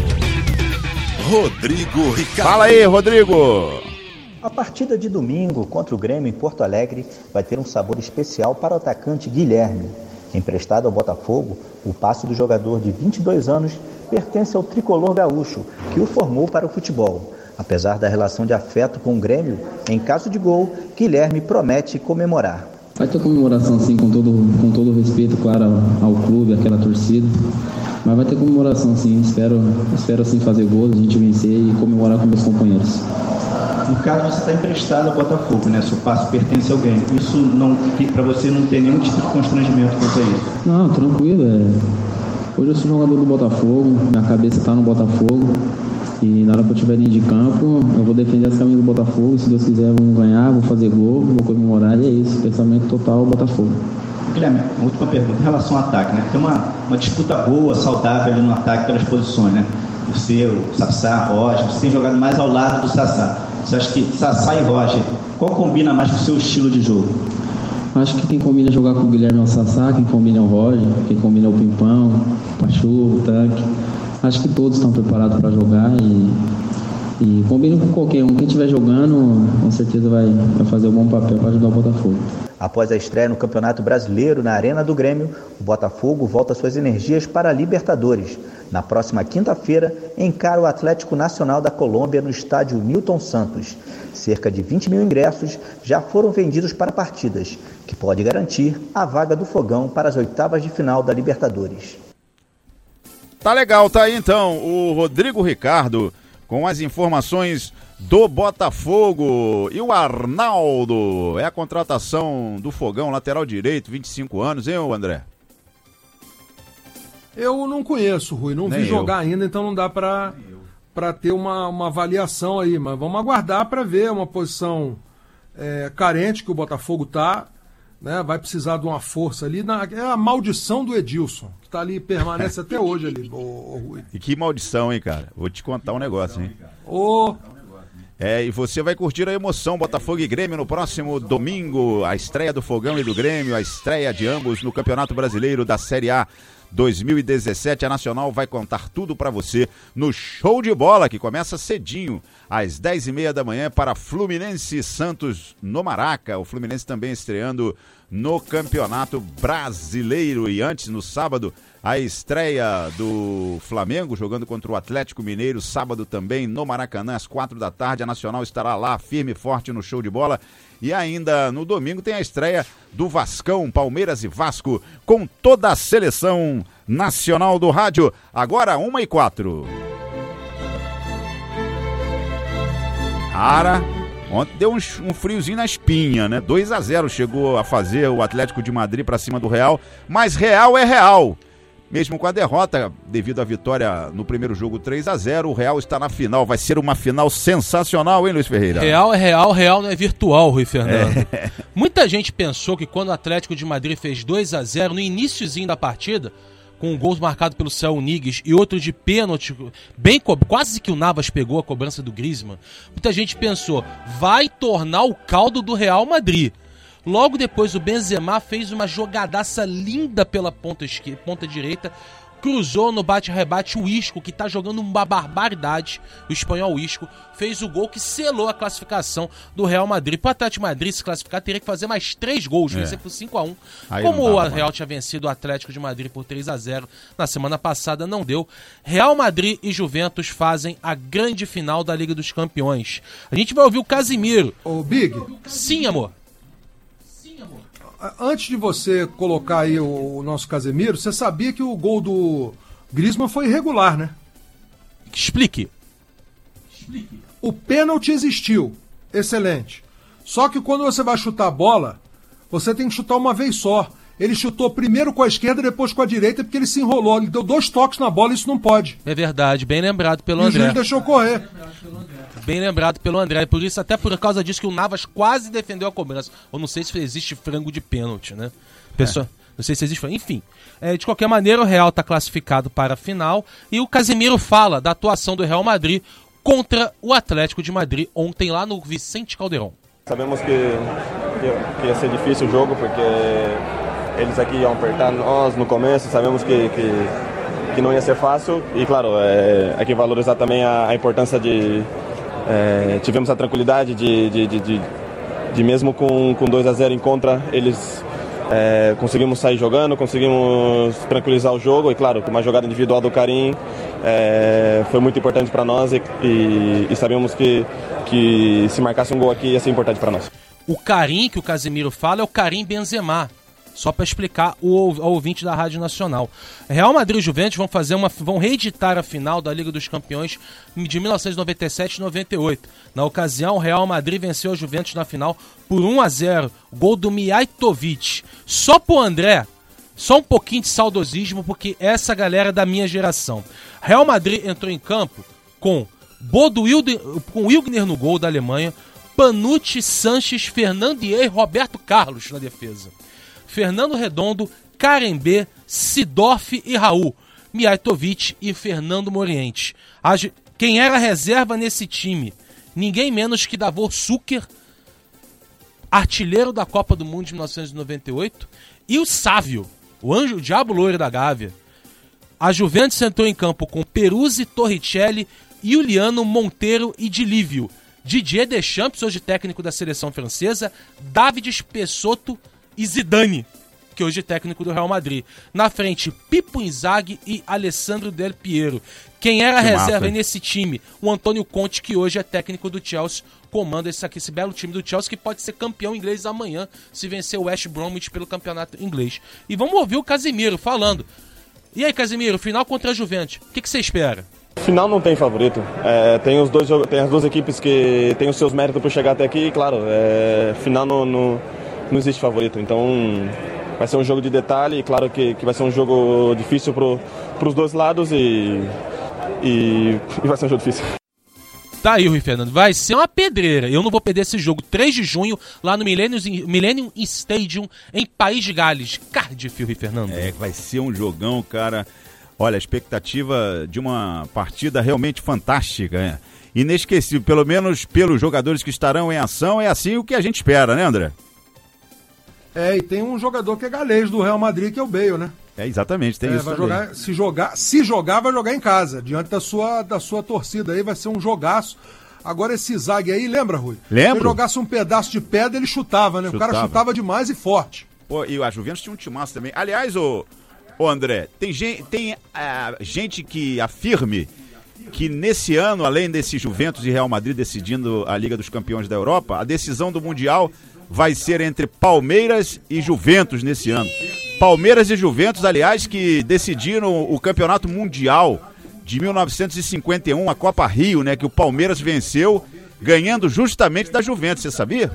Rodrigo Ricardo. Fala aí, Rodrigo. A partida de domingo contra o Grêmio em Porto Alegre vai ter um sabor especial para o atacante Guilherme. Emprestado ao Botafogo, o passe do jogador de vinte e dois anos pertence ao tricolor gaúcho, que o formou para o futebol. Apesar da relação de afeto com o Grêmio, em caso de gol, Guilherme promete comemorar. Vai ter comemoração sim, com todo, com todo respeito, claro, ao clube, àquela torcida. Mas vai ter comemoração sim, espero, espero assim fazer gols, a gente vencer e comemorar com meus companheiros. No caso, você está emprestado ao Botafogo, né? Seu passe pertence a alguém. Isso não, para você não tem nenhum tipo de constrangimento quanto a isso? Não, tranquilo. É... Hoje eu sou jogador do Botafogo, minha cabeça está no Botafogo. E na hora que eu estiver dentro de campo, eu vou defender as camisas do Botafogo. Se Deus quiser, vamos ganhar, vou fazer gol, vou comemorar. E é isso, pensamento total Botafogo. Guilherme, uma última pergunta. Em relação ao ataque, né? Tem uma, uma disputa boa, saudável ali no ataque pelas posições, né? Você, o Sassá, Roger, você tem jogado mais ao lado do Sassá. Você acha que Sassá e Roger, qual combina mais com o seu estilo de jogo? Acho que quem combina jogar com o Guilherme é o Sassá, quem combina é o Roger, quem combina é o Pimpão, o Pachorro, o Tanque. Acho que todos estão preparados para jogar e, e combinam com qualquer um. Quem estiver jogando, com certeza vai, vai fazer um bom papel para ajudar o Botafogo. Após a estreia no Campeonato Brasileiro na Arena do Grêmio, o Botafogo volta suas energias para a Libertadores. Na próxima quinta-feira, encara o Atlético Nacional da Colômbia no estádio Newton Santos. Cerca de vinte mil ingressos já foram vendidos para partidas, que pode garantir a vaga do Fogão para as oitavas de final da Libertadores. Tá legal, tá aí então o Rodrigo Ricardo com as informações do Botafogo. E o Arnaldo, é a contratação do Fogão, lateral direito, vinte e cinco anos, hein, André? Eu não conheço, Rui, não Nem vi jogar eu. ainda, então não dá para para ter uma, uma avaliação aí, mas vamos aguardar para ver uma posição é, carente que o Botafogo tá, né? Vai precisar de uma força ali, na, é a maldição do Edilson, que tá ali, permanece até hoje ali, ô, ô, Rui. E que maldição, hein, cara? Vou te contar um negócio, hein? Ô... É, e você vai curtir a emoção Botafogo e Grêmio no próximo domingo, a estreia do Fogão e do Grêmio, a estreia de ambos no Campeonato Brasileiro da Série A dois mil e dezessete. A Nacional vai contar tudo pra você no Show de Bola, que começa cedinho, às dez e meia da manhã, para Fluminense e Santos no Maraca. O Fluminense também estreando no Campeonato Brasileiro. E antes, no sábado, a estreia do Flamengo, jogando contra o Atlético Mineiro, sábado também no Maracanã, às quatro da tarde. A Nacional estará lá, firme e forte no Show de Bola. E ainda no domingo tem a estreia do Vascão, Palmeiras e Vasco, com toda a seleção nacional do rádio. Agora, uma e quatro. Cara, ontem deu um, um friozinho na espinha, né? dois a zero chegou a fazer o Atlético de Madrid para cima do Real, mas Real é Real. Mesmo com a derrota, devido à vitória no primeiro jogo três a zero, o Real está na final. Vai ser uma final sensacional, hein, Luiz Ferreira? Real é real, real não é virtual, Rui Fernando. É. Muita gente pensou que quando o Atlético de Madrid fez dois a zero, no iniciozinho da partida, com um gol marcado pelo Saúl Ñíguez e outro de pênalti, bem co- quase que o Navas pegou a cobrança do Griezmann, muita gente pensou, vai tornar o caldo do Real Madrid. Logo depois o Benzema fez uma jogadaça linda pela ponta, esquerda, ponta direita, cruzou no bate-rebate o Isco, que tá jogando uma barbaridade. O espanhol Isco fez o gol que selou a classificação do Real Madrid. Para o Atlético de Madrid se classificar, teria que fazer mais três gols, É. vencer por cinco a um. Aí Como não o dava, Real tinha vencido o Atlético de Madrid por três a zero na semana passada, não deu. Real Madrid e Juventus fazem a grande final da Liga dos Campeões. A gente vai ouvir o Casimiro. Ô, Big. Sim, amor. Antes de você colocar aí o, o nosso Casemiro, você sabia que o gol do Griezmann foi irregular, né? Explique. O pênalti existiu. Excelente. Só que quando você vai chutar a bola, você tem que chutar uma vez só. Ele chutou primeiro com a esquerda, depois com a direita, porque ele se enrolou. Ele deu dois toques na bola, isso não pode. É verdade, bem lembrado pelo E o André. juiz deixou correr. Bem lembrado pelo André. Por isso, até por causa disso que o Navas quase defendeu a cobrança. Ou não sei se existe frango de pênalti, né? Pessoal, é. Não sei se existe frango. Enfim, é, de qualquer maneira, o Real está classificado para a final. E o Casemiro fala da atuação do Real Madrid contra o Atlético de Madrid ontem lá no Vicente Calderón. Sabemos que, que, que ia ser difícil o jogo, porque eles aqui iam apertar nós no começo. Sabemos que, que, que não ia ser fácil. E, claro, é, aqui valorizar também a, a importância de... É, tivemos a tranquilidade de, de, de, de, de mesmo com, com dois a zero em contra, eles é, conseguimos sair jogando, conseguimos tranquilizar o jogo. E, claro, com uma jogada individual do Karim é, foi muito importante para nós. E, e, e sabemos que, que se marcasse um gol aqui ia ser importante para nós. O Karim que o Casemiro fala é o Karim Benzema. Só para explicar o, ao ouvinte da Rádio Nacional. Real Madrid e Juventus vão fazer uma, vão reeditar a final da Liga dos Campeões de mil novecentos e noventa e sete e noventa e oito. Na ocasião, o Real Madrid venceu a Juventus na final por um a zero. Gol do Mijatovic. Só pro André, só um pouquinho de saudosismo, porque essa galera é da minha geração. Real Madrid entrou em campo com Bodo Wilder, com Wilgner no gol da Alemanha, Panucci, Sanches, Fernandier e Roberto Carlos na defesa. Fernando Redondo, Karembé, Sidorf e Raul, Mijatovic e Fernando Morientes. Quem era reserva nesse time? Ninguém menos que Davor Suker, artilheiro da Copa do Mundo de mil novecentos e noventa e oito, e o Sávio, o anjo, o diabo loiro da Gávea. A Juventus entrou em campo com Peruzzi, Torricelli, Juliano, Monteiro e Dilívio. Didier Deschamps, hoje técnico da seleção francesa, David Pessotto e Zidane, que hoje é técnico do Real Madrid. Na frente, Pippo Inzaghi e Alessandro Del Piero. Quem era a reserva massa, nesse time? O Antônio Conte, que hoje é técnico do Chelsea, comanda esse, aqui, esse belo time do Chelsea, que pode ser campeão inglês amanhã, se vencer o West Bromwich pelo campeonato inglês. E vamos ouvir o Casemiro falando. E aí, Casemiro, final contra a Juventus, o que, que você espera? Final não tem favorito. É, tem, os dois, tem as duas equipes que têm os seus méritos para chegar até aqui, e claro, é, final no, no, não existe favorito. Então vai ser um jogo de detalhe, e claro que, que vai ser um jogo difícil para os dois lados e, e, e vai ser um jogo difícil. Tá aí, Rui Fernando, vai ser uma pedreira. Eu não vou perder esse jogo, três de junho, lá no Millennium, Millennium Stadium, em País de Gales, Cardiff, Rui Fernando. É, vai ser um jogão, cara. Olha, a expectativa de uma partida realmente fantástica, né? Inesquecível, pelo menos pelos jogadores que estarão em ação, é assim o que a gente espera, né, André? É, e tem um jogador que é galês do Real Madrid, que é o Bale, né? É, exatamente, tem é, isso vai também. Jogar, se, jogar, se jogar, vai jogar em casa, diante da sua, da sua torcida aí, vai ser um jogaço. Agora esse zague aí, lembra, Rui? Lembro. Se ele jogasse um pedaço de pedra, ele chutava, né? Chutava. O cara chutava demais e forte. Pô, e a Juventus tinha um timaço também. Aliás, ô, ô André, tem gente, tem, uh, gente que afirme que nesse ano, além desse Juventus e Real Madrid decidindo a Liga dos Campeões da Europa, a decisão do Mundial vai ser entre Palmeiras e Juventus nesse ano. Palmeiras e Juventus, aliás, que decidiram o Campeonato Mundial de mil novecentos e cinquenta e um, a Copa Rio, né, que o Palmeiras venceu, ganhando justamente da Juventus, você sabia?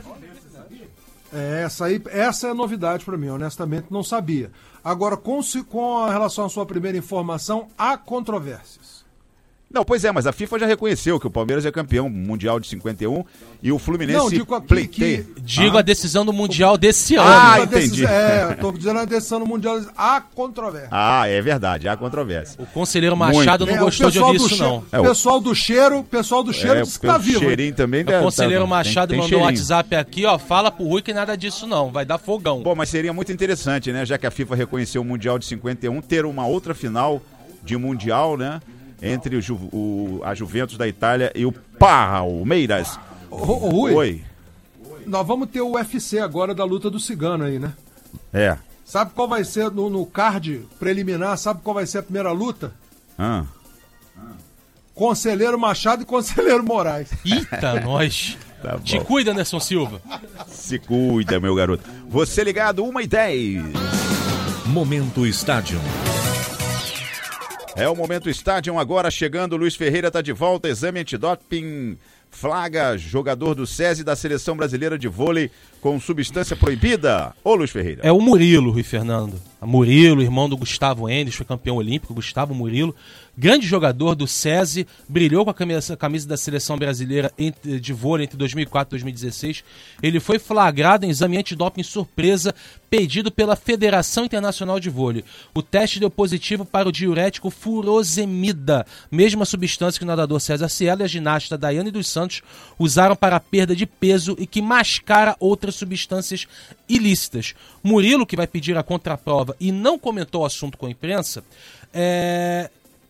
É, essa, aí, essa é a novidade para mim, honestamente não sabia. Agora, com, com a relação à sua primeira informação, há controvérsias. Não, pois é, mas a FIFA já reconheceu que o Palmeiras é campeão mundial de cinquenta e um e o Fluminense não, digo aqui pleiteia. Que... Digo ah. a decisão do Mundial desse ano. Ah, entendi. É, tô dizendo a decisão do Mundial, há controvérsia. Ah, é verdade, há controvérsia. O conselheiro Machado Muito. não gostou é, de ouvir isso, não. O pessoal do cheiro, pessoal do cheiro é, disse que tá vivo. Cheirinho também o conselheiro tá, Machado tem, tem mandou um cheirinho. WhatsApp aqui, ó, fala pro Rui que nada disso não, vai dar fogão. Bom, mas seria muito interessante, né, já que a FIFA reconheceu o Mundial de cinquenta e um, ter uma outra final de Mundial, né? Entre o, Ju, o, a Juventus da Itália e o Palmeiras. Ô, ô, Rui, Oi. Nós vamos ter o U F C agora da luta do cigano aí, né? É. Sabe qual vai ser no, no card preliminar? Sabe qual vai ser a primeira luta? Ah. Conselheiro Machado e Conselheiro Moraes. Eita, nós. Tá Te bom. cuida, Anderson Silva. Se cuida, meu garoto. Você ligado, uma e dez. Momento Estádio. É o Momento Estádio agora chegando. Luiz Ferreira está de volta. Exame antidoping flaga jogador do SESI da Seleção Brasileira de Vôlei com substância proibida. Ô, Luiz Ferreira. É o Murilo, Rui Fernando. Murilo, irmão do Gustavo Endes, foi campeão olímpico. Gustavo Murilo, grande jogador do SESI, brilhou com a camisa, a camisa da Seleção Brasileira de Vôlei entre dois mil e quatro e dois mil e dezesseis. Ele foi flagrado em exame antidoping surpresa pedido pela Federação Internacional de Vôlei. O teste deu positivo para o diurético furosemida, mesma substância que o nadador César Cielo e a ginasta Daiane dos Santos usaram para a perda de peso e que mascara outras substâncias ilícitas. Murilo, que vai pedir a contraprova e não comentou o assunto com a imprensa, é...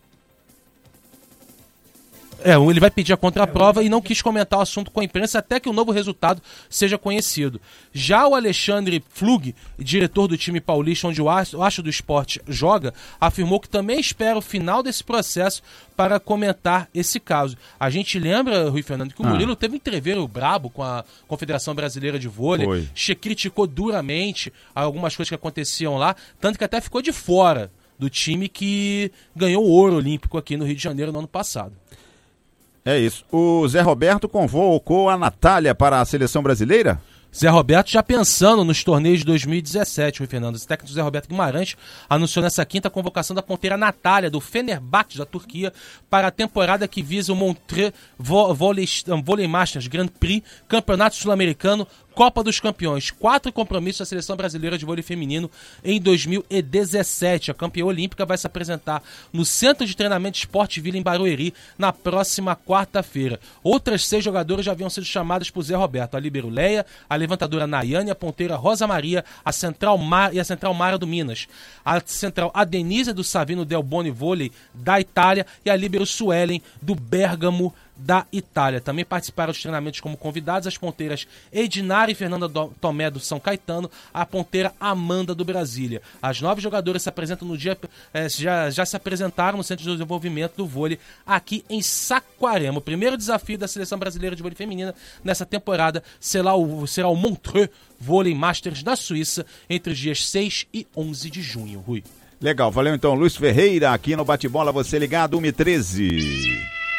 É, ele vai pedir a contraprova e não quis comentar o assunto com a imprensa até que o novo resultado seja conhecido. Já o Alexandre Flug, diretor do time paulista onde o Astro do Esporte joga, afirmou que também espera o final desse processo para comentar esse caso. A gente lembra, Rui Fernando, que o ah. Murilo teve um entreveiro brabo com a Confederação Brasileira de Vôlei, Foi. criticou duramente algumas coisas que aconteciam lá, tanto que até ficou de fora do time que ganhou o ouro olímpico aqui no Rio de Janeiro no ano passado. É isso. O Zé Roberto convocou a Natália para a seleção brasileira? Zé Roberto já pensando nos torneios de dois mil e dezessete, Rui Fernando. O técnico Zé Roberto Guimarães anunciou nessa quinta a convocação da ponteira Natália, do Fenerbahçe, da Turquia, para a temporada que visa o Montreux Volley, Volley Masters Grand Prix, Campeonato Sul-Americano, Copa dos Campeões. Quatro compromissos da Seleção Brasileira de Vôlei Feminino em dois mil e dezessete. A campeã olímpica vai se apresentar no Centro de Treinamento Esporte Vila, em Barueri, na próxima quarta-feira. Outras seis jogadoras já haviam sido chamadas por Zé Roberto. A líbero Leia, a levantadora Nayane, a ponteira Rosa Maria, a central Mar e a central Mara do Minas. A central Adenise do Savino Del Boni Vôlei da Itália e a líbero Suelen do Bergamo da Itália. Também participaram dos treinamentos como convidados as ponteiras Edinara e Fernanda Tomé do São Caetano, a ponteira Amanda do Brasília. As nove jogadoras se apresentam no dia, eh, já, já se apresentaram no Centro de Desenvolvimento do Vôlei aqui em Saquarema. O primeiro desafio da Seleção Brasileira de Vôlei Feminina nessa temporada será o, será o Montreux Volley Masters na Suíça entre os dias seis e onze de junho. Rui. Legal, valeu então. Luiz Ferreira aqui no Bate-Bola, você ligado, uma e treze.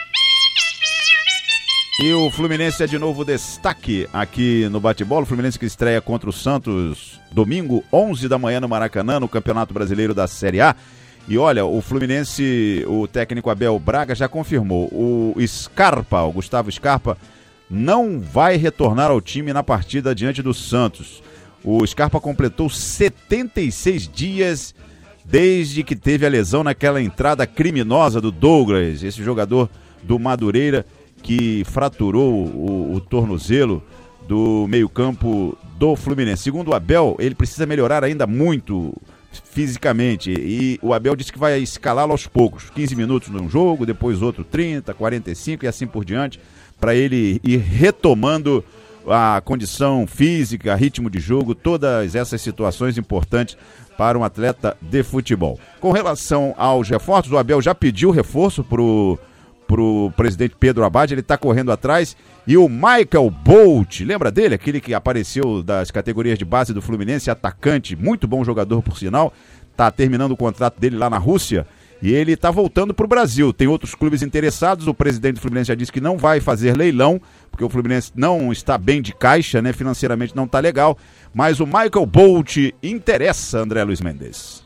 E o Fluminense é de novo destaque aqui no Bate-Bola. O Fluminense que estreia contra o Santos domingo, onze da manhã no Maracanã, no Campeonato Brasileiro da Série A. E olha, o Fluminense, o técnico Abel Braga já confirmou. O Scarpa, o Gustavo Scarpa, não vai retornar ao time na partida diante do Santos. O Scarpa completou setenta e seis dias desde que teve a lesão naquela entrada criminosa do Douglas, esse jogador do Madureira, que fraturou o, o tornozelo do meio-campo do Fluminense. Segundo o Abel, ele precisa melhorar ainda muito fisicamente. E o Abel disse que vai escalá-lo aos poucos. quinze minutos num jogo, depois outro trinta, quarenta e cinco e assim por diante, para ele ir retomando a condição física, ritmo de jogo, todas essas situações importantes para um atleta de futebol. Com relação aos reforços, o Abel já pediu reforço para o pro presidente Pedro Abad, ele tá correndo atrás, e o Michael Bolt, lembra dele? Aquele que apareceu das categorias de base do Fluminense, atacante, muito bom jogador por sinal, tá terminando o contrato dele lá na Rússia, e ele tá voltando pro Brasil. Tem outros clubes interessados, o presidente do Fluminense já disse que não vai fazer leilão, porque o Fluminense não está bem de caixa, né, financeiramente não tá legal, mas o Michael Bolt interessa, André Luiz Mendes.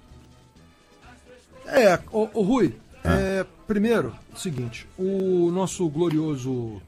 É, o, o Rui, ah. é... Primeiro, o seguinte, o nosso glorioso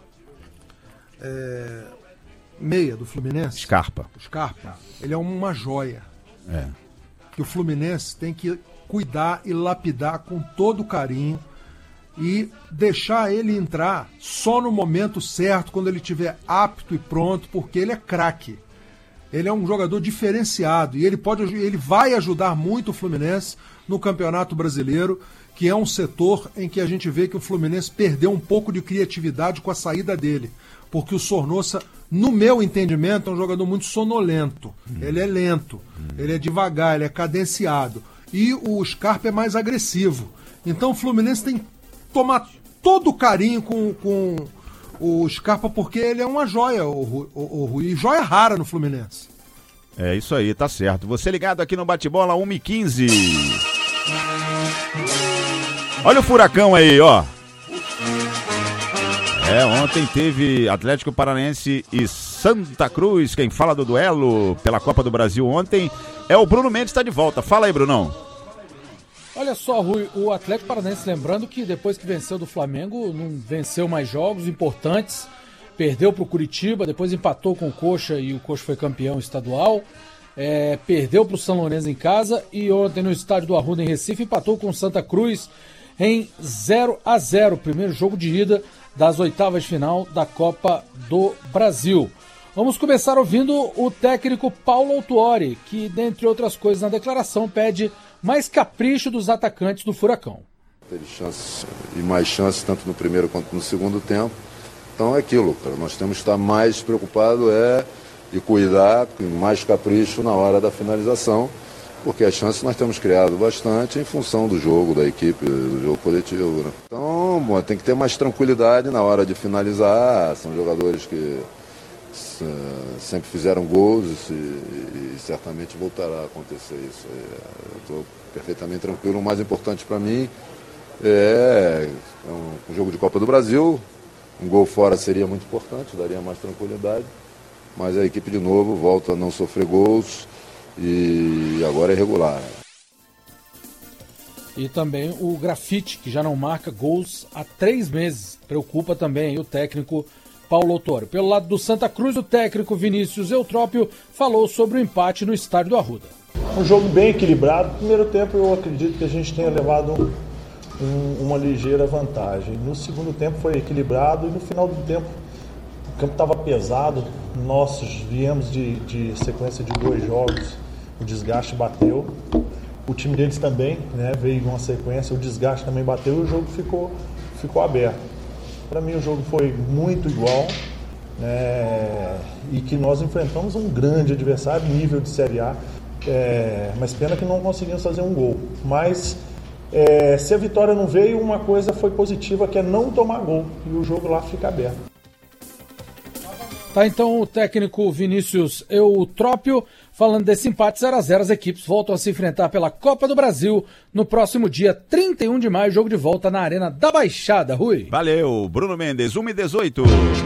é, meia do Fluminense, Scarpa. Scarpa, ele é uma joia. É. Que o Fluminense tem que cuidar e lapidar com todo carinho e deixar ele entrar só no momento certo, quando ele estiver apto e pronto, porque ele é craque. Ele é um jogador diferenciado e ele, pode, ele vai ajudar muito o Fluminense no Campeonato Brasileiro, que é um setor em que a gente vê que o Fluminense perdeu um pouco de criatividade com a saída dele. Porque o Sornosa, no meu entendimento, é um jogador muito sonolento. Hum. Ele é lento, hum. ele é devagar, ele é cadenciado. E o Scarpa é mais agressivo. Então o Fluminense tem que tomar todo o carinho com, com o Scarpa, porque ele é uma joia, o, o, o Rui. E joia rara no Fluminense. É isso aí, tá certo. Você ligado aqui no Bate-Bola, uma e quinze. Olha o furacão aí, ó. É, ontem teve Atlético Paranaense e Santa Cruz. Quem fala do duelo pela Copa do Brasil ontem é o Bruno Mendes, está de volta. Fala aí, Brunão. Olha só, Rui, o Atlético Paranaense, lembrando que depois que venceu do Flamengo, não venceu mais jogos importantes, perdeu para o Curitiba, depois empatou com o Coxa e o Coxa foi campeão estadual, é, perdeu para o São Lourenço em casa e ontem no estádio do Arruda em Recife empatou com o Santa Cruz em zero a zero, primeiro jogo de ida das oitavas de final da Copa do Brasil. Vamos começar ouvindo o técnico Paulo Autuori, que, dentre outras coisas na declaração, pede mais capricho dos atacantes do Furacão. Teve chances e mais chances, tanto no primeiro quanto no segundo tempo. Então é aquilo, cara. Nós temos que estar mais preocupados é, e cuidar com mais capricho na hora da finalização, porque as chances nós temos criado bastante em função do jogo, da equipe, do jogo coletivo. Né? Então, bom, tem que ter mais tranquilidade na hora de finalizar. São jogadores que uh, sempre fizeram gols e, e, e certamente voltará a acontecer isso. Eu estou perfeitamente tranquilo. O mais importante para mim é um, um jogo de Copa do Brasil. Um gol fora seria muito importante, daria mais tranquilidade. Mas a equipe de novo volta a não sofrer gols. E agora é regular. E também o Grafite, que já não marca gols há três meses. Preocupa também o técnico Paulo Autuori. Pelo lado do Santa Cruz, o técnico Vinícius Eutrópio falou sobre o empate no estádio do Arruda. Um jogo bem equilibrado. No primeiro tempo eu acredito que a gente tenha levado um, uma ligeira vantagem. No segundo tempo foi equilibrado e no final do tempo o campo estava pesado. Nós viemos de, de sequência de dois jogos. O desgaste bateu, o time deles também, né, veio uma sequência, o desgaste também bateu e o jogo ficou, ficou aberto. Para mim o jogo foi muito igual, né, e que nós enfrentamos um grande adversário, nível de Série A, é, mas pena que não conseguimos fazer um gol. Mas é, se a vitória não veio, uma coisa foi positiva, que é não tomar gol, e o jogo lá fica aberto. Tá, então o técnico Vinícius Eutrópio falando desse empate zero a zero, as equipes voltam a se enfrentar pela Copa do Brasil no próximo dia trinta e um de maio, jogo de volta na Arena da Baixada, Rui. Valeu, Bruno Mendes, uma e dezoito.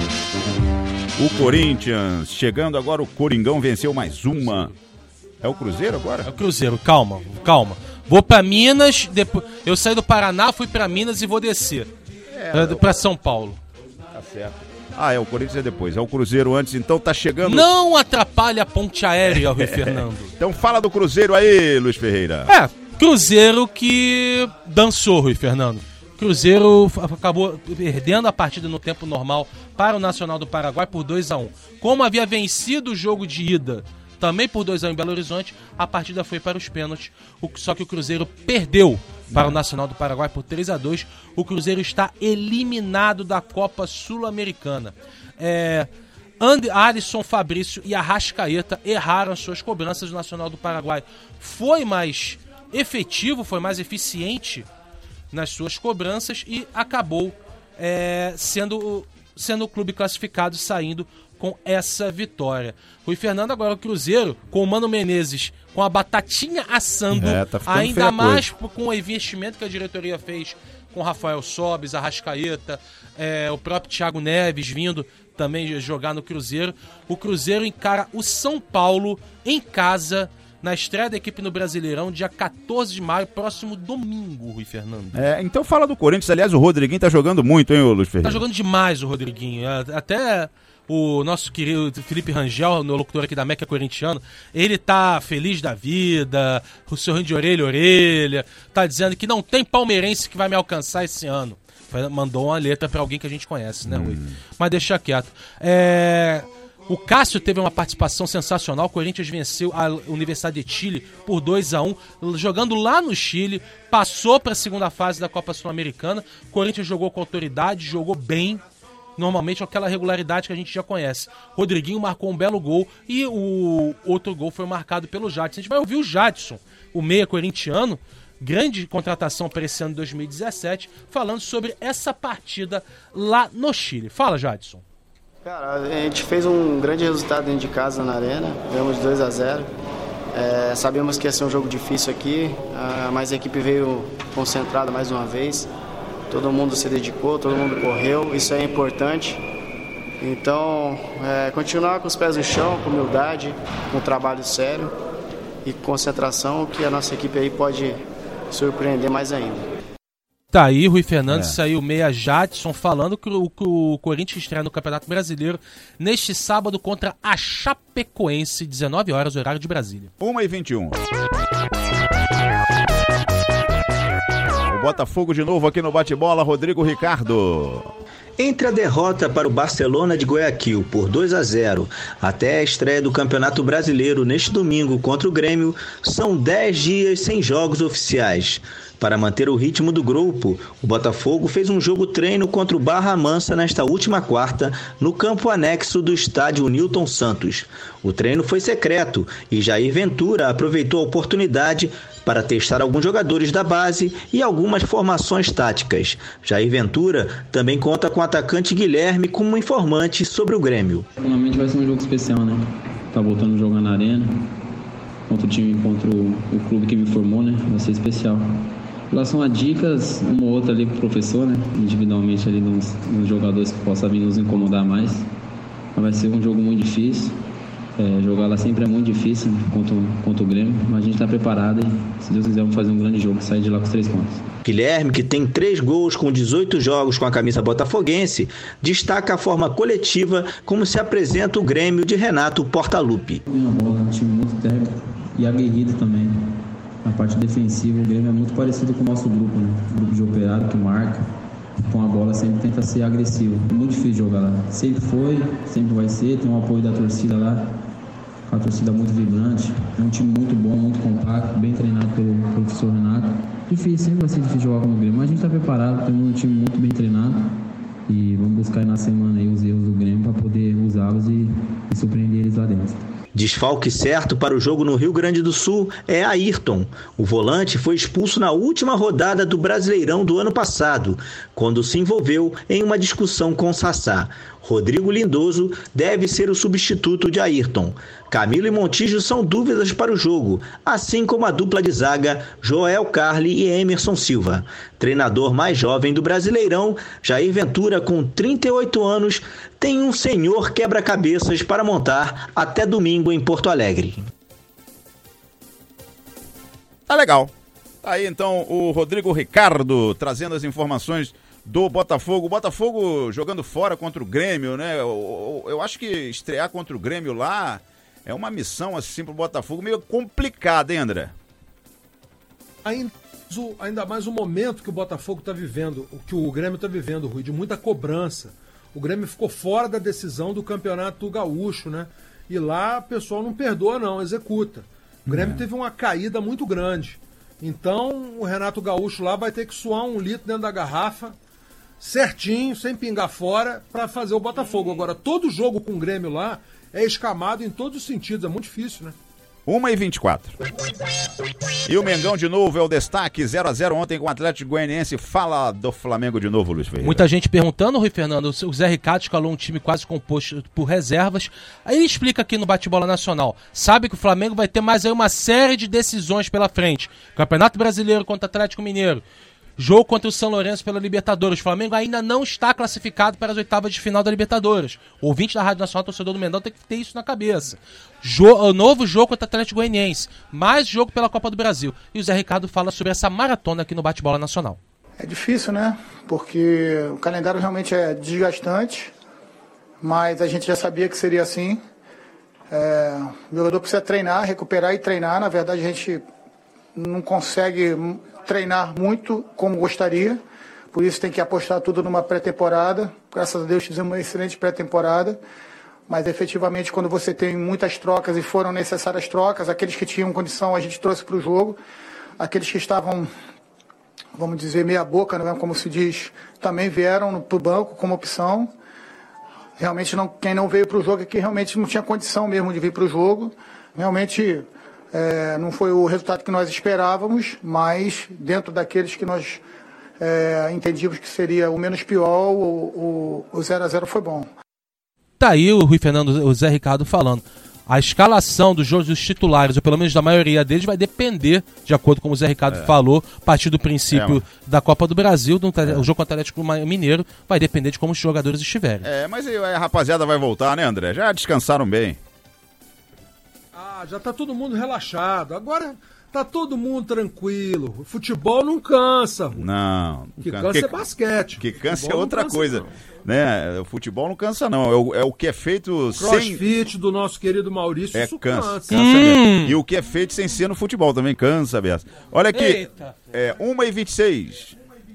O Corinthians, chegando agora, o Coringão venceu mais uma. É o Cruzeiro agora? É o Cruzeiro, calma, calma. Vou pra Minas, depois eu saí do Paraná, fui pra Minas e vou descer é, pra São Paulo. Tá certo. Ah, é o Corinthians é depois, é o Cruzeiro antes, então tá chegando... Não atrapalha a ponte aérea, Rui Fernando. Então fala do Cruzeiro aí, Luiz Ferreira. É, Cruzeiro que dançou, Rui Fernando. Cruzeiro acabou perdendo a partida no tempo normal para o Nacional do Paraguai por dois a um. Como havia vencido o jogo de ida também por dois a um em Belo Horizonte, a partida foi para os pênaltis, só que o Cruzeiro perdeu para o Nacional do Paraguai por três a dois. O Cruzeiro está eliminado da Copa Sul-Americana. É, And- Alisson, Fabrício e Arrascaeta erraram suas cobranças. O Nacional do Paraguai foi mais efetivo, foi mais eficiente nas suas cobranças e acabou é, sendo, sendo o clube classificado, saindo com essa vitória. Rui Fernando, agora o Cruzeiro, com o Mano Menezes, com a batatinha assando, é, tá ainda mais coisa. Com o investimento que a diretoria fez com Rafael Sobis, Arrascaeta, é, o próprio Thiago Neves vindo também jogar no Cruzeiro. O Cruzeiro encara o São Paulo em casa, na estreia da equipe no Brasileirão, dia quatorze de maio, próximo domingo, Rui Fernando. É, então fala do Corinthians. Aliás, o Rodriguinho tá jogando muito, hein, Luiz Ferreira? Tá jogando demais o Rodriguinho. Até o nosso querido Felipe Rangel, no locutor aqui da Meca Corintiano, ele tá feliz da vida, o sorrindo de orelha a orelha, tá dizendo que não tem palmeirense que vai me alcançar esse ano. Mandou uma letra pra alguém que a gente conhece, né, Rui? Hum. Mas deixa quieto. É... O Cássio teve uma participação sensacional. O Corinthians venceu a Universidade de Chile por dois a um, jogando lá no Chile, passou para a segunda fase da Copa Sul-Americana. O Corinthians jogou com autoridade, jogou bem, normalmente com aquela regularidade que a gente já conhece. Rodriguinho marcou um belo gol e o outro gol foi marcado pelo Jadson. A gente vai ouvir o Jadson, o meia corintiano, grande contratação para esse ano de dois mil e dezessete, falando sobre essa partida lá no Chile. Fala, Jadson. Cara, a gente fez um grande resultado dentro de casa na Arena, ganhamos dois a zero. É, sabíamos que ia ser um jogo difícil aqui, ah, mas a equipe veio concentrada mais uma vez. Todo mundo se dedicou, todo mundo correu, isso é importante. Então, é, continuar com os pés no chão, com humildade, com trabalho sério e concentração, que a nossa equipe aí pode surpreender mais ainda. Tá aí, Rui Fernandes, É. saiu meia Jadson falando que o, que o Corinthians estreia no Campeonato Brasileiro neste sábado contra a Chapecoense, dezenove horas, horário de Brasília. uma e vinte e um. O Botafogo de novo aqui no bate-bola, Rodrigo Ricardo. Entre a derrota para o Barcelona de Guayaquil por dois a zero até a estreia do Campeonato Brasileiro neste domingo contra o Grêmio, são dez dias sem jogos oficiais. Para manter o ritmo do grupo, o Botafogo fez um jogo treino contra o Barra Mansa nesta última quarta, no campo anexo do estádio Newton Santos. O treino foi secreto e Jair Ventura aproveitou a oportunidade para testar alguns jogadores da base e algumas formações táticas. Jair Ventura também conta com o atacante Guilherme como informante sobre o Grêmio. Finalmente vai ser um jogo especial, né? Tá voltando a jogar na Arena, contra o time, contra o, o clube que me formou, né? Vai ser especial. Em relação a dicas, uma ou outra ali pro professor, né? Individualmente ali nos, nos jogadores que possam vir nos incomodar mais. Mas vai ser um jogo muito difícil. É, jogar lá sempre é muito difícil, né? contra, contra o Grêmio, mas a gente está preparado e, se Deus quiser, vamos fazer um grande jogo, sair de lá com os três pontos. Guilherme, que tem três gols com dezoito jogos com a camisa botafoguense, destaca a forma coletiva como se apresenta o Grêmio de Renato Portaluppi. É uma bola, um time muito técnico e aguerrido também. Na parte defensiva, o Grêmio é muito parecido com o nosso grupo, né? O grupo de operário que marca, com a bola sempre tenta ser agressivo. É muito difícil jogar lá. Sempre foi, sempre vai ser, tem um apoio da torcida lá. A torcida muito vibrante, é um time muito bom, muito compacto, bem treinado pelo professor Renato. Difícil, sempre vai ser difícil jogar com o Grêmio, mas a gente está preparado, temos um time muito bem treinado e vamos buscar aí na semana aí os erros do Grêmio para poder usá-los e, e surpreender eles lá dentro. Desfalque certo para o jogo no Rio Grande do Sul é Ayrton. O volante foi expulso na última rodada do Brasileirão do ano passado, quando se envolveu em uma discussão com Sassá. Rodrigo Lindoso deve ser o substituto de Ayrton. Camilo e Montijo são dúvidas para o jogo, assim como a dupla de zaga Joel Carli e Emerson Silva. Treinador mais jovem do Brasileirão, Jair Ventura, com trinta e oito anos, tem um senhor quebra-cabeças para montar até domingo em Porto Alegre. Tá legal. Tá aí então o Rodrigo Ricardo trazendo as informações do Botafogo. O Botafogo jogando fora contra o Grêmio, né? Eu, eu, eu acho que estrear contra o Grêmio lá é uma missão assim pro Botafogo meio complicada, hein, André? Ainda, ainda mais o momento que o Botafogo está vivendo, o que o Grêmio está vivendo, Rui, de muita cobrança. O Grêmio ficou fora da decisão do Campeonato Gaúcho, né? E lá o pessoal não perdoa, não, executa. O Grêmio é. teve uma caída muito grande. Então o Renato Gaúcho lá vai ter que suar um litro dentro da garrafa, certinho, sem pingar fora, para fazer o Botafogo. Agora, todo jogo com o Grêmio lá é escamado em todos os sentidos, é muito difícil, né? uma e vinte e quatro. E o Mengão de novo é o destaque, zero a zero ontem com o Atlético Goianiense. Fala do Flamengo de novo, Luiz Ferreira. Muita gente perguntando, Rui Fernando, o Zé Ricardo escalou um time quase composto por reservas. Aí ele explica aqui no Bate-Bola Nacional. Sabe que o Flamengo vai ter mais aí uma série de decisões pela frente. Campeonato Brasileiro contra o Atlético Mineiro. Jogo contra o São Lourenço pela Libertadores. O Flamengo ainda não está classificado para as oitavas de final da Libertadores. O ouvinte da Rádio Nacional, torcedor do Mengão, tem que ter isso na cabeça. Jo- novo jogo contra o Atlético Goianiense. Mais jogo pela Copa do Brasil. E o Zé Ricardo fala sobre essa maratona aqui no Bate-Bola Nacional. É difícil, né? Porque o calendário realmente é desgastante, mas a gente já sabia que seria assim. É, o jogador precisa treinar, recuperar e treinar. Na verdade, a gente não consegue treinar muito como gostaria, por isso tem que apostar tudo numa pré-temporada. Graças a Deus fizemos uma excelente pré-temporada, mas efetivamente quando você tem muitas trocas e foram necessárias trocas, aqueles que tinham condição a gente trouxe para o jogo, aqueles que estavam, vamos dizer, meia boca, né, como se diz, também vieram para o banco como opção. Realmente não, quem não veio para o jogo é que realmente não tinha condição mesmo de vir para o jogo. Realmente é, não foi o resultado que nós esperávamos, mas dentro daqueles que nós é, entendíamos que seria o menos pior, o, o, o zero a zero foi bom. Tá aí o Rui Fernando, o Zé Ricardo falando. A escalação dos jogos dos titulares, ou pelo menos da maioria deles, vai depender, de acordo com o Zé Ricardo é. falou, a partir do princípio é, da Copa do Brasil, do, é. o jogo contra o Atlético Mineiro, vai depender de como os jogadores estiverem. É, mas aí a rapaziada vai voltar, né, André? Já descansaram bem. Ah, já tá todo mundo relaxado. Agora tá todo mundo tranquilo. O futebol não cansa. Rui. Não. O que cansa que, é basquete. Que cansa é outra cansa, coisa. Não. Né? O futebol não cansa, não. É o, é o que é feito Crossfit sem... Crossfit do nosso querido Maurício, é, isso cansa. cansa. cansa hum. E o que é feito sem ser no futebol também cansa, Bessa. Olha aqui. Eita. É uma e vinte e seis.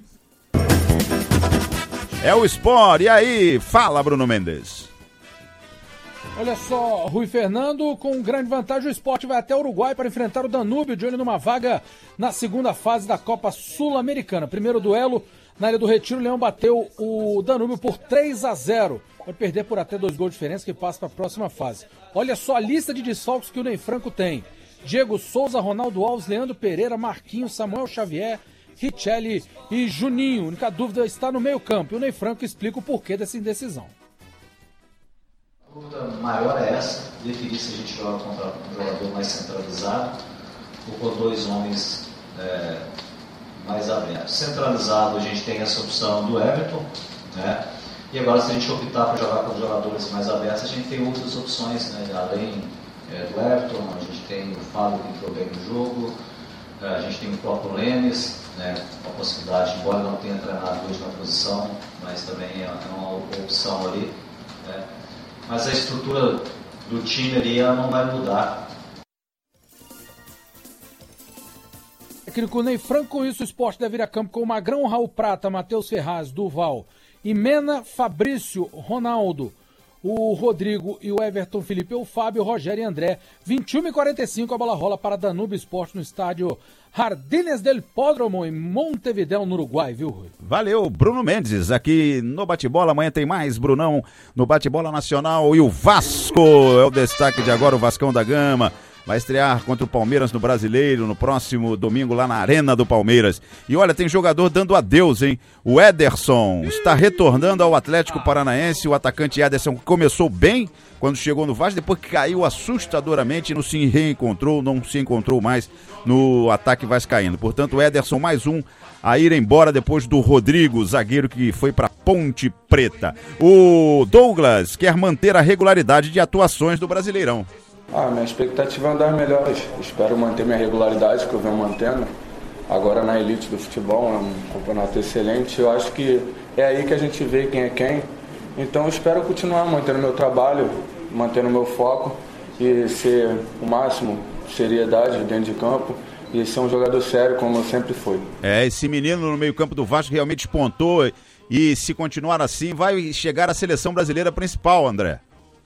É o Sport. E aí? Fala, Bruno Mendes. Olha só, Rui Fernando, com grande vantagem, o Sport vai até o Uruguai para enfrentar o Danúbio, de olho numa vaga na segunda fase da Copa Sul-Americana. Primeiro duelo na Ilha do Retiro, o Leão bateu o Danúbio por três a zero. Vai perder por até dois gols de diferença, que passa para a próxima fase. Olha só a lista de desfalques que o Ney Franco tem. Diego Souza, Ronaldo Alves, Leandro Pereira, Marquinhos, Samuel Xavier, Richelli e Juninho. A única dúvida está no meio campo. E o Ney Franco explica o porquê dessa indecisão. A dúvida maior é essa, definir se a gente joga contra um jogador mais centralizado ou com dois homens é, mais abertos. Centralizado, a gente tem essa opção do Everton, né? E agora, se a gente optar por jogar com os jogadores mais abertos, a gente tem outras opções, né? Além é, do Everton, a gente tem o Fábio que entrou bem no jogo, a gente tem o próprio Lemes, né? Uma possibilidade, embora não tenha treinado hoje na posição, mas também é uma opção ali, né? Mas a estrutura do time ali ela não vai mudar. Técnico Ney Franco, com isso o Sport deve ir a campo com o Magrão, Raul Prata, Matheus Ferraz, Duval, Imena, Fabrício, Ronaldo, o Rodrigo e o Everton Felipe, o Fábio, o Rogério e André. vinte e uma e quarenta e cinco, a bola rola para Danúbio Sport no estádio Jardines del Pódromo, em Montevidéu, no Uruguai, viu, Rui? Valeu, Bruno Mendes, aqui no Bate-Bola. Amanhã tem mais, Brunão, no Bate-Bola Nacional. E o Vasco é o destaque de agora, o Vascão da Gama. Vai estrear contra o Palmeiras no Brasileiro, no próximo domingo lá na Arena do Palmeiras. E olha, tem jogador dando adeus, hein? O Ederson está retornando ao Atlético Paranaense. O atacante Ederson começou bem quando chegou no Vasco, depois que caiu assustadoramente, não se reencontrou, não se encontrou mais no ataque vascaíno. Portanto, o Ederson mais um a ir embora depois do Rodrigo, zagueiro que foi para Ponte Preta. O Douglas quer manter a regularidade de atuações do Brasileirão. Ah, minha expectativa é andar melhores. Espero manter minha regularidade, que eu venho mantendo. Agora na elite do futebol, é um campeonato excelente. Eu acho que é aí que a gente vê quem é quem. Então eu espero continuar mantendo meu trabalho, mantendo meu foco e ser o máximo de seriedade dentro de campo e ser um jogador sério como eu sempre fui. É, esse menino no meio-campo do Vasco realmente despontou e se continuar assim vai chegar à seleção brasileira principal, André.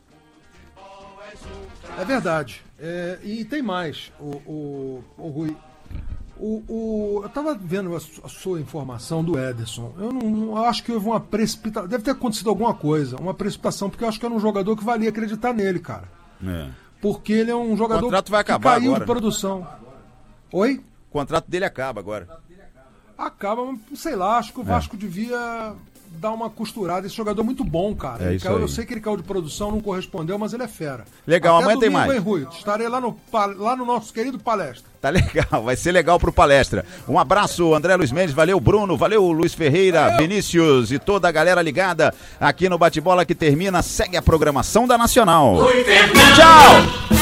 É verdade. É, e tem mais, o, o, o Rui. O, o, eu tava vendo a, a sua informação do Ederson. Eu não, não eu acho que houve uma precipitação. Deve ter acontecido alguma coisa, uma precipitação, porque eu acho que era um jogador que valia acreditar nele, cara. É. Porque ele é um jogador o contrato vai acabar que caiu agora, de produção. Né? Oi? O contrato dele acaba agora. Acaba, sei lá, acho que o Vasco é. devia dar uma costurada. Esse jogador é muito bom, cara. É ele isso caiu, aí. eu sei que ele caiu de produção, não correspondeu, mas ele é fera. Legal, Até amanhã tem domingo, mais. Hein, Rui? Estarei lá no, lá no nosso querido Palestra. Tá legal, vai ser legal pro Palestra. Um abraço, André Luiz Mendes, valeu Bruno, valeu Luiz Ferreira, valeu. Vinícius e toda a galera ligada aqui no Bate-Bola que termina. Segue a programação da Nacional. Tchau!